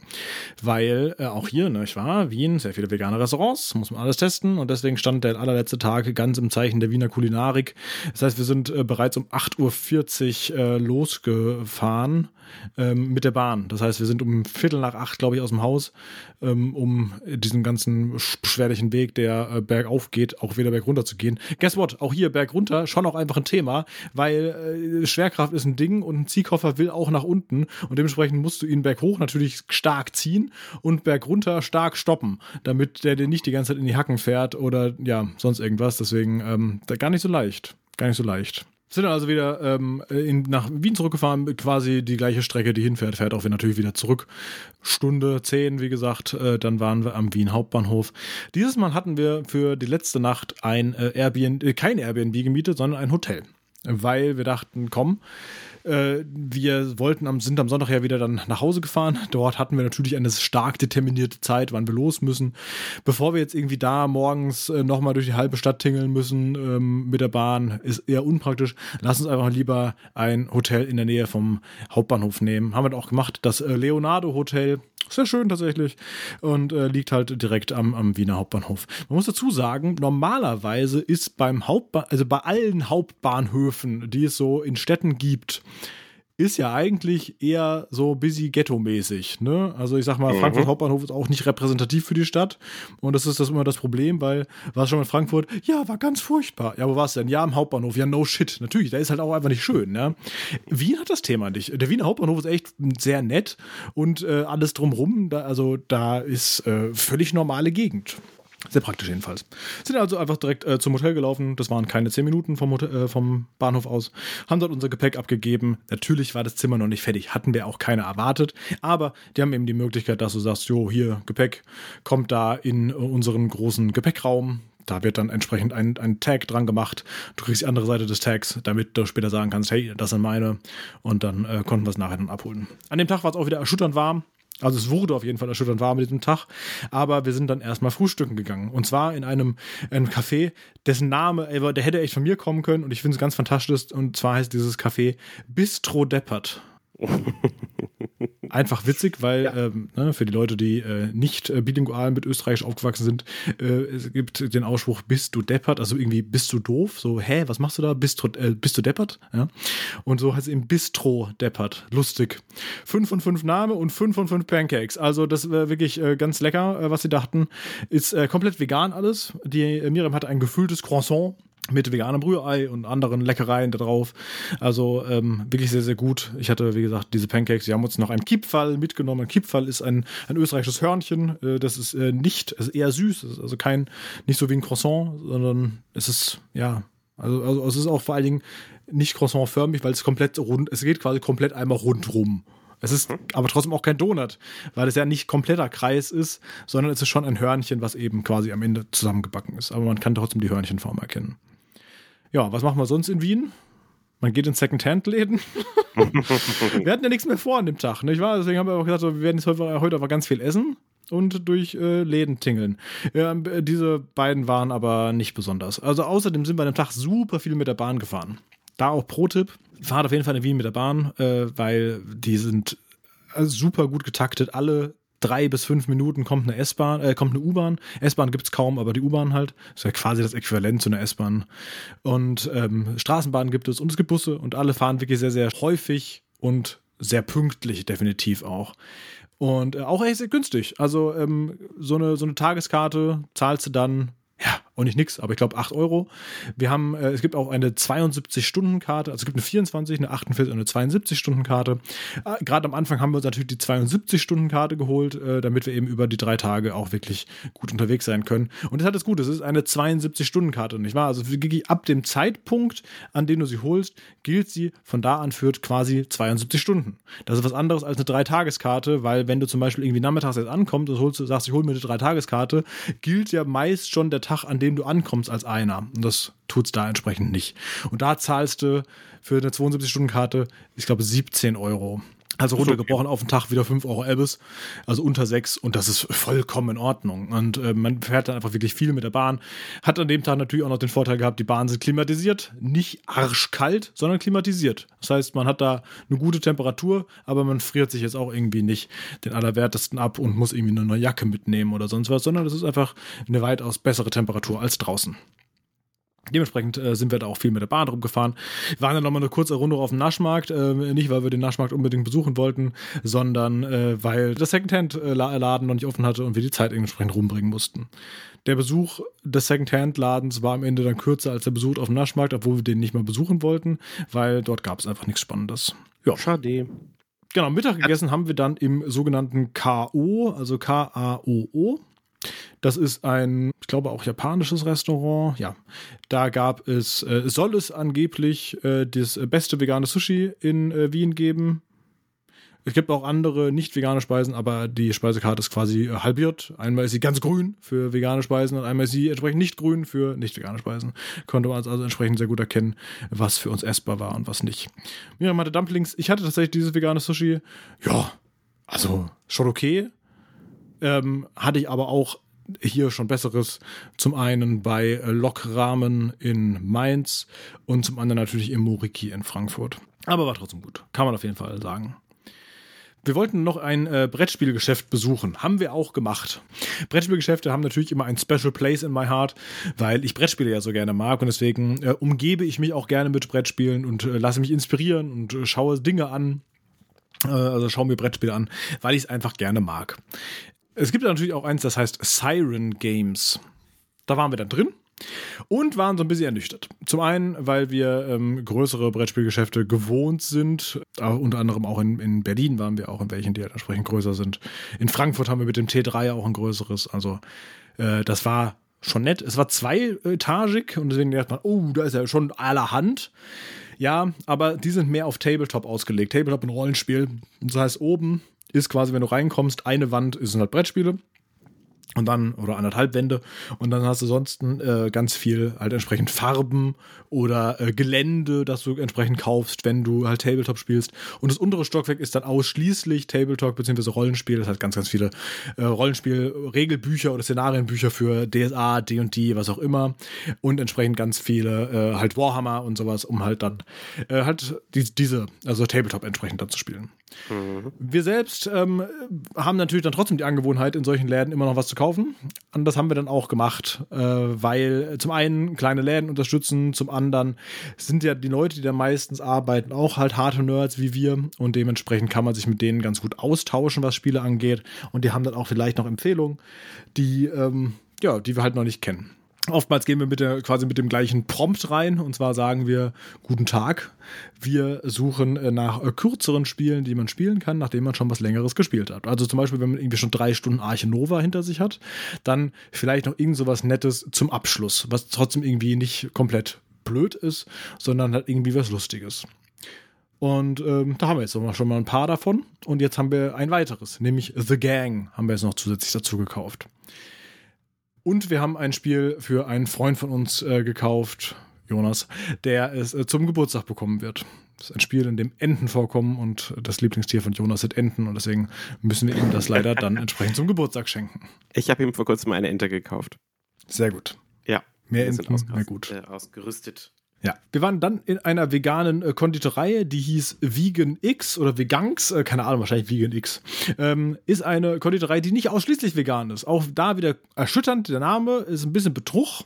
weil äh, auch hier, ne, ich war, Wien, sehr viele vegane Restaurants, muss man alles testen und deswegen stand der allerletzte Tag ganz im Zeichen der Wiener Kulinarik. Das heißt, wir sind äh, bereits um acht Uhr vierzig äh, losgefahren ähm, mit der Bahn. Das heißt, wir sind um Viertel nach acht, glaube ich, aus dem Haus, ähm, um diesen ganzen beschwerlichen Weg, der äh, bergauf geht, auch wieder bergunter zu gehen. Guess what? Auch hier bergunter schon auch einfach ein Thema, weil äh, Schwerkraft ist ein Ding und ein Ziehkoffer will auch nach unten und dementsprechend musst du ihn berghoch natürlich stark ziehen und bergunter stark stoppen, damit der dir nicht die ganze Zeit in die Hacken fährt oder ja, sonst irgendwas. Deswegen ähm, gar nicht so leicht. Gar nicht so leicht. Sind dann also wieder ähm, in, nach Wien zurückgefahren, quasi die gleiche Strecke, die hinfährt, fährt auch wieder natürlich wieder zurück. Stunde zehn, wie gesagt, äh, dann waren wir am Wien Hauptbahnhof. Dieses Mal hatten wir für die letzte Nacht ein äh, Airbnb, äh, kein Airbnb gemietet, sondern ein Hotel. Weil wir dachten, komm, äh, wir wollten am, sind am Sonntag ja wieder dann nach Hause gefahren. Dort hatten wir natürlich eine stark determinierte Zeit, wann wir los müssen. Bevor wir jetzt irgendwie da morgens äh, nochmal durch die halbe Stadt tingeln müssen ähm, mit der Bahn, ist eher unpraktisch. Lass uns einfach lieber ein Hotel in der Nähe vom Hauptbahnhof nehmen. Haben wir auch gemacht, das äh, Leonardo Hotel. Sehr schön tatsächlich und äh, liegt halt direkt am, am Wiener Hauptbahnhof. Man muss dazu sagen, normalerweise ist beim Hauptbahn, also bei allen Hauptbahnhöfen, die es so in Städten gibt, ist ja eigentlich eher so busy ghetto-mäßig, ne? Also ich sag mal, mhm. Frankfurt Hauptbahnhof ist auch nicht repräsentativ für die Stadt und das ist das immer das Problem, weil, war es schon in Frankfurt? Ja, war ganz furchtbar. Ja, wo war es denn? Ja, am Hauptbahnhof. Ja, no shit. Natürlich, der ist halt auch einfach nicht schön, ne? Wien hat das Thema nicht. Der Wiener Hauptbahnhof ist echt sehr nett und äh, alles drumrum, da, also da ist äh, völlig normale Gegend. Sehr praktisch jedenfalls. Sind also einfach direkt äh, zum Hotel gelaufen. Das waren keine zehn Minuten vom, Hotel, äh, vom Bahnhof aus. Haben dort unser Gepäck abgegeben. Natürlich war das Zimmer noch nicht fertig. Hatten wir auch keine erwartet. Aber die haben eben die Möglichkeit, dass du sagst, jo, hier, Gepäck, kommt da in äh, unseren großen Gepäckraum. Da wird dann entsprechend ein, ein Tag dran gemacht. Du kriegst die andere Seite des Tags, damit du später sagen kannst, hey, das sind meine. Und dann äh, konnten wir es nachher dann abholen. An dem Tag war es auch wieder erschütternd warm. Also es wurde auf jeden Fall erschütternd warm mit diesem Tag, aber wir sind dann erstmal frühstücken gegangen. Und zwar in einem, einem Café, dessen Name, ey, der hätte echt von mir kommen können und ich finde es ganz fantastisch. Und zwar heißt dieses Café Bistro Deppert. Einfach witzig, weil ja. ähm, ne, für die Leute, die äh, nicht äh, bilingual mit Österreichisch aufgewachsen sind, äh, es gibt den Ausspruch, bist du deppert, also irgendwie bist du doof, so, hä, was machst du da, bist du, äh, bist du deppert? Ja? Und so heißt es eben Bistro Deppert, lustig. Fünf und fünf Name und fünf und fünf Pancakes, also das war wirklich äh, ganz lecker, äh, was sie dachten. Ist äh, komplett vegan alles, die äh, Miriam hat ein gefülltes Croissant mit veganem Rührei und anderen Leckereien da drauf. Also ähm, wirklich sehr, sehr gut. Ich hatte, wie gesagt, diese Pancakes. Wir haben uns noch einen Kipferl mitgenommen. Ein Kipferl ist ein, ein österreichisches Hörnchen. Äh, das ist äh, nicht, also eher süß. Ist also kein, nicht so wie ein Croissant, sondern es ist, ja, also, also es ist auch vor allen Dingen nicht croissantförmig, weil es komplett rund, es geht quasi komplett einmal rundrum. Es ist aber trotzdem auch kein Donut, weil es ja nicht kompletter Kreis ist, sondern es ist schon ein Hörnchen, was eben quasi am Ende zusammengebacken ist. Aber man kann trotzdem die Hörnchenform erkennen. Ja, was machen wir sonst in Wien? Man geht in Second-Hand-Läden. Wir hatten ja nichts mehr vor an dem Tag, nicht wahr? Deswegen haben wir auch gesagt, wir werden jetzt heute, heute aber ganz viel essen und durch äh, Läden tingeln. Ja, diese beiden waren aber nicht besonders. Also außerdem sind wir an dem Tag super viel mit der Bahn gefahren. Da auch Pro-Tipp, fahrt auf jeden Fall in Wien mit der Bahn, äh, weil die sind super gut getaktet. Alle drei bis fünf Minuten kommt eine S-Bahn, äh, kommt eine U-Bahn. S-Bahn gibt es kaum, aber die U-Bahn halt. Ist ja quasi das Äquivalent zu einer S-Bahn. Und ähm, Straßenbahnen gibt es und es gibt Busse und alle fahren wirklich sehr, sehr häufig und sehr pünktlich, definitiv auch. Und äh, auch echt sehr günstig. Also ähm, so eine, so eine Tageskarte zahlst du dann, ja, auch nicht nix, aber ich glaube acht Euro. Wir haben, äh, es gibt auch eine zweiundsiebzig-Stunden-Karte, also es gibt eine vierundzwanzig, eine achtundvierzig und eine zweiundsiebzig-Stunden-Karte. Äh, Gerade am Anfang haben wir uns natürlich die zweiundsiebzig-Stunden-Karte geholt, äh, damit wir eben über die drei Tage auch wirklich gut unterwegs sein können. Und das hat es gut, es ist eine zweiundsiebzig-Stunden-Karte, nicht wahr? Also wirklich ab dem Zeitpunkt, an dem du sie holst, gilt sie von da an für quasi zweiundsiebzig Stunden. Das ist was anderes als eine Dreitageskarte, weil wenn du zum Beispiel irgendwie nachmittags jetzt ankommst und holst, sagst, ich hole mir eine Dreitageskarte, gilt ja meist schon der Tag, an dem du ankommst, als einer. Und das tut's da entsprechend nicht. Und da zahlst du für eine zweiundsiebzig-Stunden-Karte, ich glaube, siebzehn Euro. Also runtergebrochen auf den Tag wieder fünf Euro Elbes, also unter sechs, und das ist vollkommen in Ordnung. Und äh, man fährt dann einfach wirklich viel mit der Bahn. Hat an dem Tag natürlich auch noch den Vorteil gehabt, die Bahnen sind klimatisiert, nicht arschkalt, sondern klimatisiert. Das heißt, man hat da eine gute Temperatur, aber man friert sich jetzt auch irgendwie nicht den Allerwertesten ab und muss irgendwie eine neue Jacke mitnehmen oder sonst was, sondern es ist einfach eine weitaus bessere Temperatur als draußen. Dementsprechend äh, sind wir da auch viel mit der Bahn rumgefahren. Wir waren dann nochmal eine kurze Runde auf dem Naschmarkt. Äh, nicht, weil wir den Naschmarkt unbedingt besuchen wollten, sondern äh, weil das Secondhand-Laden noch nicht offen hatte und wir die Zeit entsprechend rumbringen mussten. Der Besuch des Secondhand-Ladens war am Ende dann kürzer als der Besuch auf dem Naschmarkt, obwohl wir den nicht mehr besuchen wollten, weil dort gab es einfach nichts Spannendes. Ja. Schade. Genau, Mittag gegessen haben wir dann im sogenannten K O, also K A O O. Das ist ein, ich glaube auch japanisches Restaurant. Ja, da gab es, äh, soll es angeblich äh, das beste vegane Sushi in äh, Wien geben. Es gibt auch andere nicht vegane Speisen, aber die Speisekarte ist quasi äh, halbiert. Einmal ist sie ganz grün für vegane Speisen und einmal ist sie entsprechend nicht grün für nicht vegane Speisen. Konnte man also entsprechend sehr gut erkennen, was für uns essbar war und was nicht. Miriam hatte Dumplings. Ich hatte tatsächlich dieses vegane Sushi. Ja, also schon okay. Ähm, hatte ich aber auch hier schon Besseres. Zum einen bei Lok Ramen in Mainz und zum anderen natürlich im Moriki in Frankfurt. Aber war trotzdem gut. Kann man auf jeden Fall sagen. Wir wollten noch ein äh, Brettspielgeschäft besuchen. Haben wir auch gemacht. Brettspielgeschäfte haben natürlich immer ein Special place in my heart, weil ich Brettspiele ja so gerne mag und deswegen äh, umgebe ich mich auch gerne mit Brettspielen und äh, lasse mich inspirieren und äh, schaue Dinge an. Äh, also schaue mir Brettspiele an, weil ich es einfach gerne mag. Es gibt natürlich auch eins, das heißt Siren Games. Da waren wir dann drin und waren so ein bisschen ernüchtert. Zum einen, weil wir ähm, größere Brettspielgeschäfte gewohnt sind. Äh, unter anderem auch in, in Berlin waren wir auch in welchen, die halt entsprechend größer sind. In Frankfurt haben wir mit dem T drei auch ein größeres. Also äh, das war schon nett. Es war zweietagig und deswegen dachte man, oh, da ist ja schon allerhand. Ja, aber die sind mehr auf Tabletop ausgelegt. Tabletop ein Rollenspiel. Das heißt, oben ist quasi, wenn du reinkommst, eine Wand ist halt Brettspiele und dann, oder anderthalb Wände, und dann hast du sonst äh, ganz viel halt entsprechend Farben oder äh, Gelände, das du entsprechend kaufst, wenn du halt Tabletop spielst. Und das untere Stockwerk ist dann ausschließlich Tabletop bzw. Rollenspiel. Das heißt ganz, ganz viele äh, Rollenspiel-Regelbücher oder Szenarienbücher für D S A, D und D, was auch immer. Und entsprechend ganz viele äh, halt Warhammer und sowas, um halt dann äh, halt die, diese, also Tabletop entsprechend dann zu spielen. Mhm. Wir selbst ähm, haben natürlich dann trotzdem die Angewohnheit, in solchen Läden immer noch was zu kaufen. Und das haben wir dann auch gemacht, äh, weil zum einen kleine Läden unterstützen, zum anderen sind ja die Leute, die da meistens arbeiten, auch halt harte Nerds wie wir und dementsprechend kann man sich mit denen ganz gut austauschen, was Spiele angeht. Und die haben dann auch vielleicht noch Empfehlungen, die, ähm, ja, die wir halt noch nicht kennen. Oftmals gehen wir mit der, quasi mit dem gleichen Prompt rein und zwar sagen wir, guten Tag, wir suchen nach kürzeren Spielen, die man spielen kann, nachdem man schon was Längeres gespielt hat. Also zum Beispiel, wenn man irgendwie schon drei Stunden Arche Nova hinter sich hat, dann vielleicht noch irgend so was Nettes zum Abschluss, was trotzdem irgendwie nicht komplett blöd ist, sondern halt irgendwie was Lustiges. Und ähm, da haben wir jetzt schon mal ein paar davon. Und jetzt haben wir ein weiteres, nämlich The Gang, haben wir jetzt noch zusätzlich dazu gekauft. Und wir haben ein Spiel für einen Freund von uns äh, gekauft, Jonas, der es äh, zum Geburtstag bekommen wird. Das ist ein Spiel, in dem Enten vorkommen und das Lieblingstier von Jonas sind Enten und deswegen müssen wir ihm das leider dann entsprechend zum Geburtstag schenken. Ich habe ihm vor kurzem eine Ente gekauft. Sehr gut. Ja. Mehr Enten, na gut. Äh, ausgerüstet. Ja, wir waren dann in einer veganen äh, Konditorei, die hieß Vegan X oder Veganx, äh, keine Ahnung, wahrscheinlich Vegan X. Ähm, ist eine Konditorei, die nicht ausschließlich vegan ist. Auch da wieder erschütternd, der Name ist ein bisschen Betrug,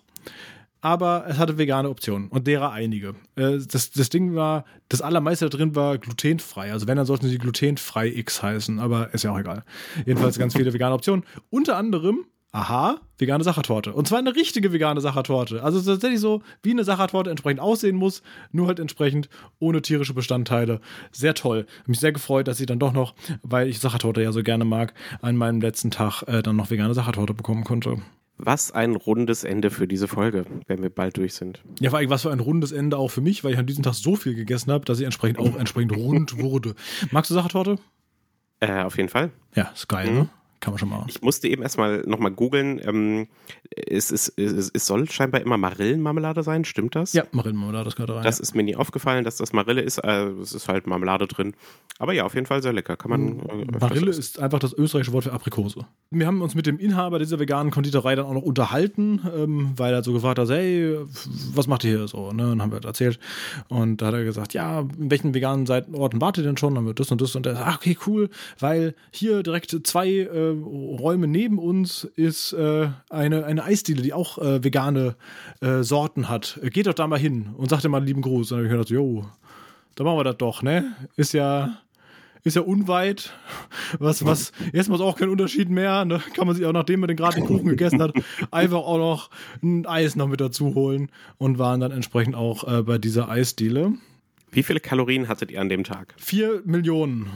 aber es hatte vegane Optionen und derer einige. Äh, das, das Ding war, das allermeiste da drin war glutenfrei. Also wenn, dann sollten sie glutenfrei X heißen, aber ist ja auch egal. Jedenfalls ganz viele vegane Optionen. Unter anderem aha, vegane Sachertorte. Und zwar eine richtige vegane Sachertorte. Also tatsächlich so, wie eine Sachertorte entsprechend aussehen muss, nur halt entsprechend ohne tierische Bestandteile. Sehr toll. Hab mich sehr gefreut, dass ich dann doch noch, weil ich Sachertorte ja so gerne mag, an meinem letzten Tag äh, dann noch vegane Sachertorte bekommen konnte. Was ein rundes Ende für diese Folge, wenn wir bald durch sind. Ja, vor allem was für ein rundes Ende auch für mich, weil ich an diesem Tag so viel gegessen habe, dass ich entsprechend auch entsprechend rund wurde. Magst du Sachertorte? Äh, auf jeden Fall. Ja, ist geil, mhm. ne? Kann man schon machen. Ich musste eben erstmal nochmal googeln. Ähm, es, es, es, es soll scheinbar immer Marillenmarmelade sein, stimmt das? Ja, Marillenmarmelade, das gehört rein. Das ist mir nie aufgefallen, dass das Marille ist. Äh, es ist halt Marmelade drin. Aber ja, auf jeden Fall sehr lecker. Kann man. Äh, Marille ist einfach das österreichische Wort für Aprikose. Wir haben uns mit dem Inhaber dieser veganen Konditorei dann auch noch unterhalten, ähm, weil er so gefragt hat, hey, was macht ihr hier so? Ne? Und dann haben wir das erzählt. Und da hat er gesagt, ja, in welchen veganen Orten wart ihr denn schon? Dann haben wir das und das. Und er sagt, ach, okay, cool, weil hier direkt zwei äh, Räume neben uns ist äh, eine, eine Eisdiele, die auch äh, vegane äh, Sorten hat. Geht doch da mal hin und sagt dir mal einen lieben Gruß. Und dann habe ich gedacht, jo, da machen wir das doch, ne? Ist ja, ist ja unweit. Was, was, jetzt macht auch keinen Unterschied mehr. Ne? Kann man sich auch, nachdem man den gerade den Kuchen gegessen hat, einfach auch noch ein Eis noch mit dazu holen und waren dann entsprechend auch äh, bei dieser Eisdiele. Wie viele Kalorien hattet ihr an dem Tag? Vier Millionen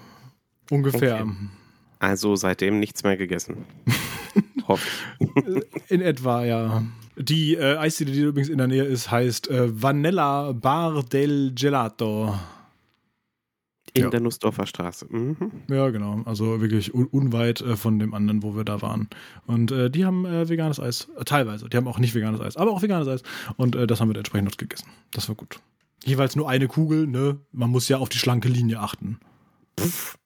ungefähr. Okay. Also seitdem nichts mehr gegessen. Hoffe ich. In etwa, ja. Die äh, Eisdiele, die übrigens in der Nähe ist, heißt äh, Vanilla Bar del Gelato. In ja. der Nussdorfer Straße. Mhm. Ja, genau. Also wirklich un- unweit äh, von dem anderen, wo wir da waren. Und äh, die haben äh, veganes Eis. Äh, teilweise. Die haben auch nicht veganes Eis, aber auch veganes Eis. Und äh, das haben wir entsprechend noch gegessen. Das war gut. Jeweils nur eine Kugel, ne? Man muss ja auf die schlanke Linie achten. Pff.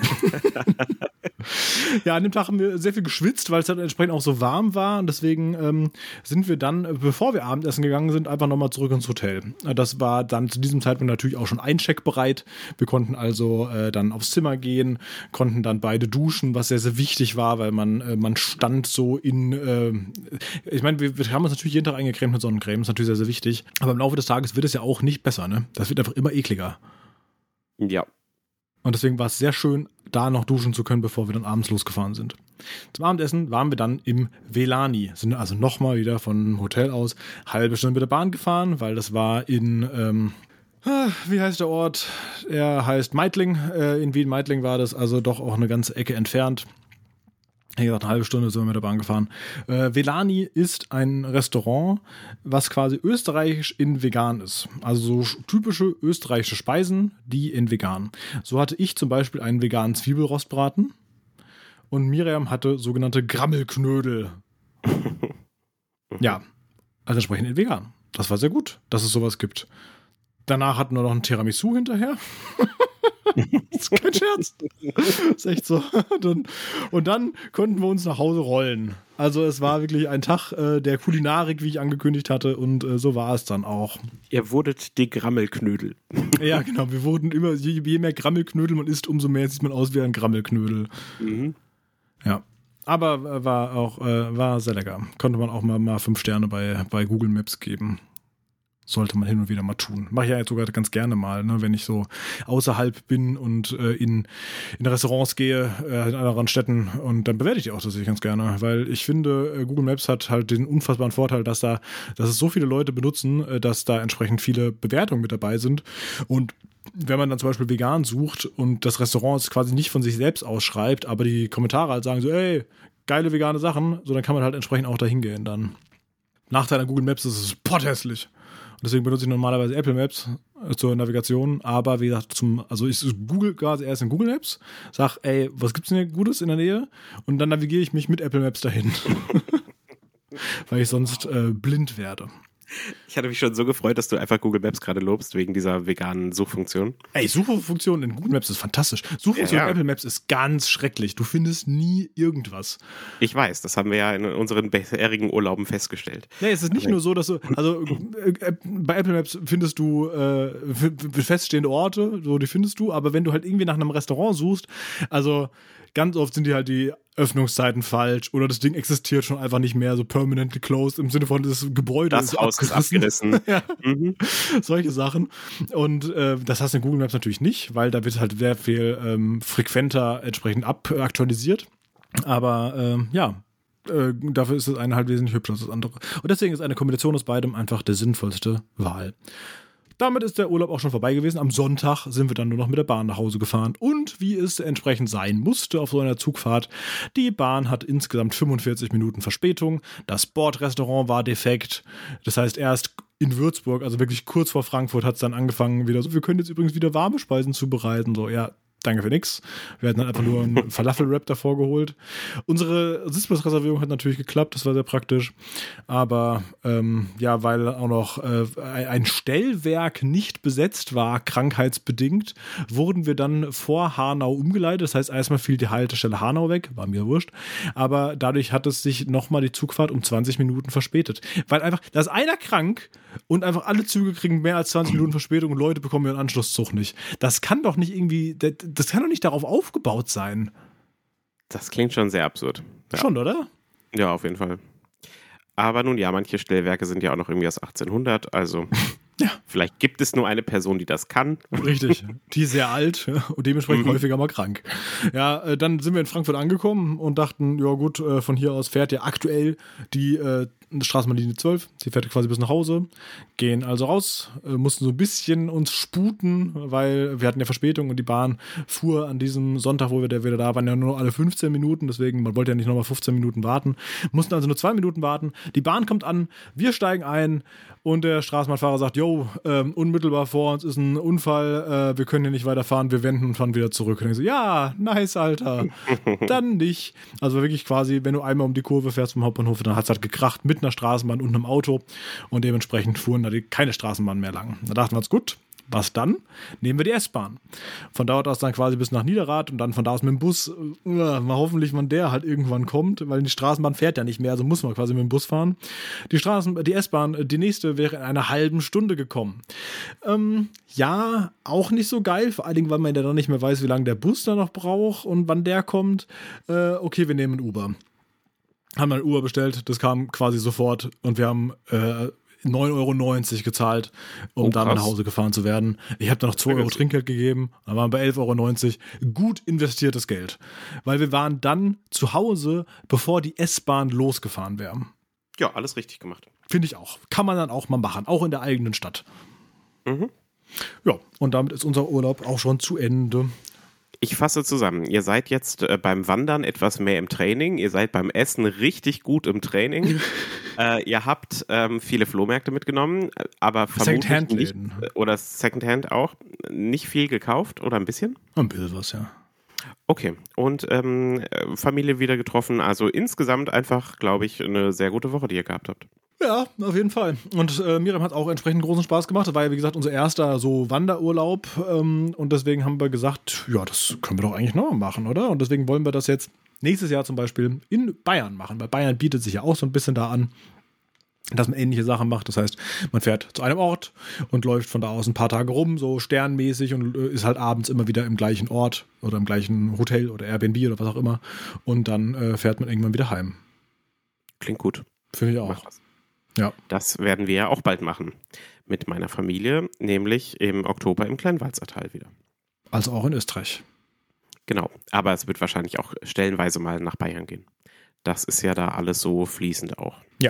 Ja, an dem Tag haben wir sehr viel geschwitzt, weil es dann entsprechend auch so warm war und deswegen ähm, sind wir dann, bevor wir Abendessen gegangen sind, einfach nochmal zurück ins Hotel. Das war dann zu diesem Zeitpunkt natürlich auch schon eincheckbereit. Wir konnten also äh, dann aufs Zimmer gehen, konnten dann beide duschen, was sehr, sehr wichtig war, weil man, äh, man stand so in, äh, ich meine, wir, wir haben uns natürlich jeden Tag eingecremt mit Sonnencreme, das ist natürlich sehr, sehr wichtig, aber im Laufe des Tages wird es ja auch nicht besser, ne? Das wird einfach immer ekliger. Ja. Und deswegen war es sehr schön, da noch duschen zu können, bevor wir dann abends losgefahren sind. Zum Abendessen waren wir dann im Velani. Sind also nochmal wieder vom Hotel aus halbe Stunde mit der Bahn gefahren, weil das war in, ähm, wie heißt der Ort? Er heißt Meidling. Äh, in Wien-Meidling war das, also doch auch eine ganze Ecke entfernt. Wie gesagt, eine halbe Stunde sind wir mit der Bahn gefahren. Äh, Velani ist ein Restaurant, was quasi österreichisch in vegan ist. Also so typische österreichische Speisen, die in vegan. So hatte ich zum Beispiel einen veganen Zwiebelrostbraten und Miriam hatte sogenannte Grammelknödel. Ja, also entsprechend in vegan. Das war sehr gut, dass es sowas gibt. Danach hatten wir noch ein Tiramisu hinterher. Das ist kein Scherz. Das ist echt so. Und dann konnten wir uns nach Hause rollen. Also es war wirklich ein Tag äh, der Kulinarik, wie ich angekündigt hatte, und äh, so war es dann auch. Ihr wurdet die Grammelknödel. Ja, genau. Wir wurden immer, je, je mehr Grammelknödel man isst, umso mehr sieht man aus wie ein Grammelknödel. Mhm. Ja. Aber äh, war auch äh, war sehr lecker. Konnte man auch mal, mal fünf Sterne bei, bei Google Maps geben. Sollte man hin und wieder mal tun. Mache ich ja jetzt sogar ganz gerne mal, ne, wenn ich so außerhalb bin und äh, in, in Restaurants gehe, äh, in anderen Städten, und dann bewerte ich die auch tatsächlich ganz gerne, weil ich finde, äh, Google Maps hat halt den unfassbaren Vorteil, dass da, dass es so viele Leute benutzen, äh, dass da entsprechend viele Bewertungen mit dabei sind, und wenn man dann zum Beispiel vegan sucht und das Restaurant es quasi nicht von sich selbst ausschreibt, aber die Kommentare halt sagen so, ey, geile vegane Sachen, so, dann kann man halt entsprechend auch dahin gehen dann. Nachteil an Google Maps ist, es ist potthässlich. Deswegen benutze ich normalerweise Apple Maps zur Navigation, aber wie gesagt, zum, also ich google quasi erst in Google Maps, sag, ey, was gibt's denn hier Gutes in der Nähe? Und dann navigiere ich mich mit Apple Maps dahin. Weil ich sonst äh, blind werde. Ich hatte mich schon so gefreut, dass du einfach Google Maps gerade lobst, wegen dieser veganen Suchfunktion. Ey, Suchfunktion in Google Maps ist fantastisch. Suchfunktion ja, ja. in Apple Maps ist ganz schrecklich. Du findest nie irgendwas. Ich weiß, das haben wir ja in unseren bisherigen Urlauben festgestellt. Nee, es ist nicht nur so, dass du, also äh, bei Apple Maps findest du äh, feststehende Orte, so die findest du, aber wenn du halt irgendwie nach einem Restaurant suchst, also ganz oft sind die halt die Öffnungszeiten falsch oder das Ding existiert schon einfach nicht mehr, so permanently closed im Sinne von das Gebäude das ist Haus abgerissen. ist abgerissen. Ja. Mhm. Solche Sachen. Und äh, das hast du in Google Maps natürlich nicht, weil da wird halt sehr viel ähm, frequenter entsprechend abaktualisiert. Aber ähm, ja, äh, dafür ist das eine halt wesentlich hübscher als das andere. Und deswegen ist eine Kombination aus beidem einfach der sinnvollste Wahl. Damit ist der Urlaub auch schon vorbei gewesen. Am Sonntag sind wir dann nur noch mit der Bahn nach Hause gefahren. Und wie es entsprechend sein musste auf so einer Zugfahrt, die Bahn hat insgesamt fünfundvierzig Minuten Verspätung. Das Bordrestaurant war defekt. Das heißt, erst in Würzburg, also wirklich kurz vor Frankfurt, hat es dann angefangen wieder so, wir können jetzt übrigens wieder warme Speisen zubereiten. So, ja, danke für nix. Wir hatten dann einfach nur einen Falafel-Wrap davor geholt. Unsere Sitzplatzreservierung hat natürlich geklappt, das war sehr praktisch. Aber ähm, ja, weil auch noch äh, ein Stellwerk nicht besetzt war, krankheitsbedingt, wurden wir dann vor Hanau umgeleitet. Das heißt, erstmal fiel die Haltestelle Hanau weg, war mir wurscht. Aber dadurch hat es sich nochmal die Zugfahrt um zwanzig Minuten verspätet. Weil einfach, da ist einer krank und einfach alle Züge kriegen mehr als zwanzig Minuten Verspätung und Leute bekommen ihren Anschlusszug nicht. Das kann doch nicht irgendwie... Das kann doch nicht darauf aufgebaut sein. Das klingt schon sehr absurd. Ja. Schon, oder? Ja, auf jeden Fall. Aber nun ja, manche Stellwerke sind ja auch noch irgendwie aus achtzehnhundert, also ja. Vielleicht gibt es nur eine Person, die das kann. Richtig, die ist sehr alt und dementsprechend mhm. häufiger mal krank. Ja, dann sind wir in Frankfurt angekommen und dachten, ja gut, von hier aus fährt ja aktuell die äh, Straßenbahnlinie zwölf, die fährt quasi bis nach Hause, gehen also raus, äh, mussten so ein bisschen uns sputen, weil wir hatten ja Verspätung und die Bahn fuhr an diesem Sonntag, wo wir da wieder da waren, ja nur alle fünfzehn Minuten, deswegen, man wollte ja nicht nochmal fünfzehn Minuten warten, mussten also nur zwei Minuten warten, die Bahn kommt an, wir steigen ein und der Straßenbahnfahrer sagt, jo, ähm, unmittelbar vor uns ist ein Unfall, äh, wir können hier nicht weiterfahren, wir wenden und fahren wieder zurück. Und ich so, ja, nice, Alter, dann nicht. Also wirklich quasi, wenn du einmal um die Kurve fährst vom Hauptbahnhof, dann hat es halt gekracht mit einer Straßenbahn und einem Auto und dementsprechend fuhren da die, keine Straßenbahn mehr lang. Da dachten wir uns, gut, was dann? Nehmen wir die S-Bahn. Von dort aus dann quasi bis nach Niederrad und dann von da aus mit dem Bus, äh, mal hoffentlich, wann der halt irgendwann kommt, weil die Straßenbahn fährt ja nicht mehr, also muss man quasi mit dem Bus fahren. Die Straßen, die S-Bahn, die nächste wäre in einer halben Stunde gekommen. Ähm, ja, auch nicht so geil, vor allen Dingen, weil man ja dann nicht mehr weiß, wie lange der Bus da noch braucht und wann der kommt. Äh, okay, wir nehmen ein Uber. Haben dann ein Uber bestellt, das kam quasi sofort und wir haben äh, neun Euro neunzig gezahlt, um oh, damit nach Hause gefahren zu werden. Ich habe da noch zwei Euro Trinkgeld gegeben, dann waren wir bei elf Euro neunzig. Gut investiertes Geld. Weil wir waren dann zu Hause, bevor die S-Bahn losgefahren wäre. Ja, alles richtig gemacht. Finde ich auch. Kann man dann auch mal machen, auch in der eigenen Stadt. Mhm. Ja, und damit ist unser Urlaub auch schon zu Ende. Ich fasse zusammen. Ihr seid jetzt äh, beim Wandern etwas mehr im Training. Ihr seid beim Essen richtig gut im Training. äh, ihr habt ähm, viele Flohmärkte mitgenommen, aber vermutlich nicht, oder Secondhand auch, nicht viel gekauft oder ein bisschen? Ein bisschen was, ja. Okay. Und ähm, Familie wieder getroffen. Also insgesamt einfach, glaube ich, eine sehr gute Woche, die ihr gehabt habt. Ja, auf jeden Fall. Und äh, Miriam hat auch entsprechend großen Spaß gemacht. Das war ja, wie gesagt, unser erster so Wanderurlaub. Ähm, und deswegen haben wir gesagt, ja, das können wir doch eigentlich noch mal machen, oder? Und deswegen wollen wir das jetzt nächstes Jahr zum Beispiel in Bayern machen. Weil Bayern bietet sich ja auch so ein bisschen da an, dass man ähnliche Sachen macht. Das heißt, man fährt zu einem Ort und läuft von da aus ein paar Tage rum, so sternmäßig und äh, ist halt abends immer wieder im gleichen Ort oder im gleichen Hotel oder Airbnb oder was auch immer. Und dann äh, fährt man irgendwann wieder heim. Klingt gut. Finde ich auch. Ja. Das werden wir ja auch bald machen. Mit meiner Familie, nämlich im Oktober im Kleinwalzertal wieder. Also auch in Österreich. Genau, aber es wird wahrscheinlich auch stellenweise mal nach Bayern gehen. Das ist ja da alles so fließend auch. Ja.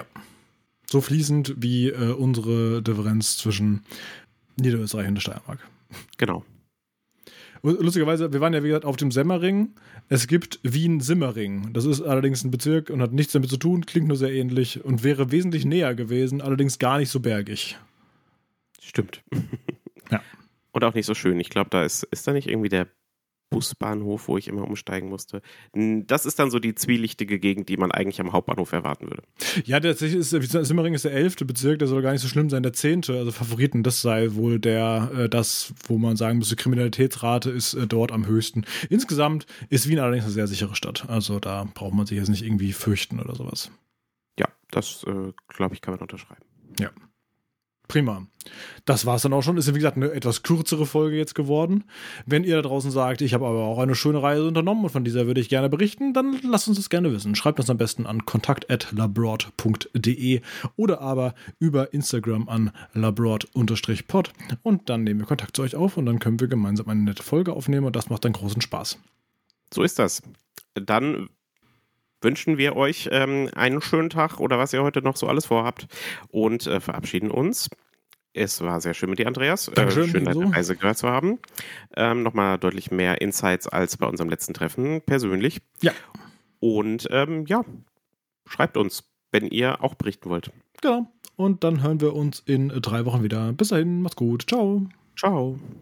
So fließend wie äh, unsere Differenz zwischen Niederösterreich und der Steiermark. Genau. Lustigerweise, wir waren ja wie gesagt auf dem Semmering. Es gibt Wien-Simmering. Das ist allerdings ein Bezirk und hat nichts damit zu tun, klingt nur sehr ähnlich und wäre wesentlich näher gewesen, allerdings gar nicht so bergig. Stimmt. Ja. Und auch nicht so schön. Ich glaube, da ist, ist da nicht irgendwie der Busbahnhof, wo ich immer umsteigen musste. Das ist dann so die zwielichtige Gegend, die man eigentlich am Hauptbahnhof erwarten würde. Ja, tatsächlich ist Simmering ist der elfte Bezirk, der soll gar nicht so schlimm sein, der zehnte, also Favoriten, das sei wohl der, äh, das, wo man sagen müsste, Kriminalitätsrate ist äh, dort am höchsten. Insgesamt ist Wien allerdings eine sehr sichere Stadt, also da braucht man sich jetzt nicht irgendwie fürchten oder sowas. Ja, das, äh, glaube ich, kann man unterschreiben. Ja. Prima. Das war's dann auch schon. Ist ja, wie gesagt, eine etwas kürzere Folge jetzt geworden. Wenn ihr da draußen sagt, ich habe aber auch eine schöne Reise unternommen und von dieser würde ich gerne berichten, dann lasst uns das gerne wissen. Schreibt uns am besten an kontakt at labroad punkt de oder aber über Instagram an labroad pod und dann nehmen wir Kontakt zu euch auf und dann können wir gemeinsam eine nette Folge aufnehmen und das macht dann großen Spaß. So ist das. Dann wünschen wir euch ähm, einen schönen Tag oder was ihr heute noch so alles vorhabt und äh, verabschieden uns. Es war sehr schön mit dir, Andreas. Dankeschön, äh, schön, deine so. Reise gehört zu haben. Ähm, Nochmal deutlich mehr Insights als bei unserem letzten Treffen persönlich. Ja. Und ähm, ja, schreibt uns, wenn ihr auch berichten wollt. Genau. Und dann hören wir uns in drei Wochen wieder. Bis dahin, macht's gut. Ciao. Ciao.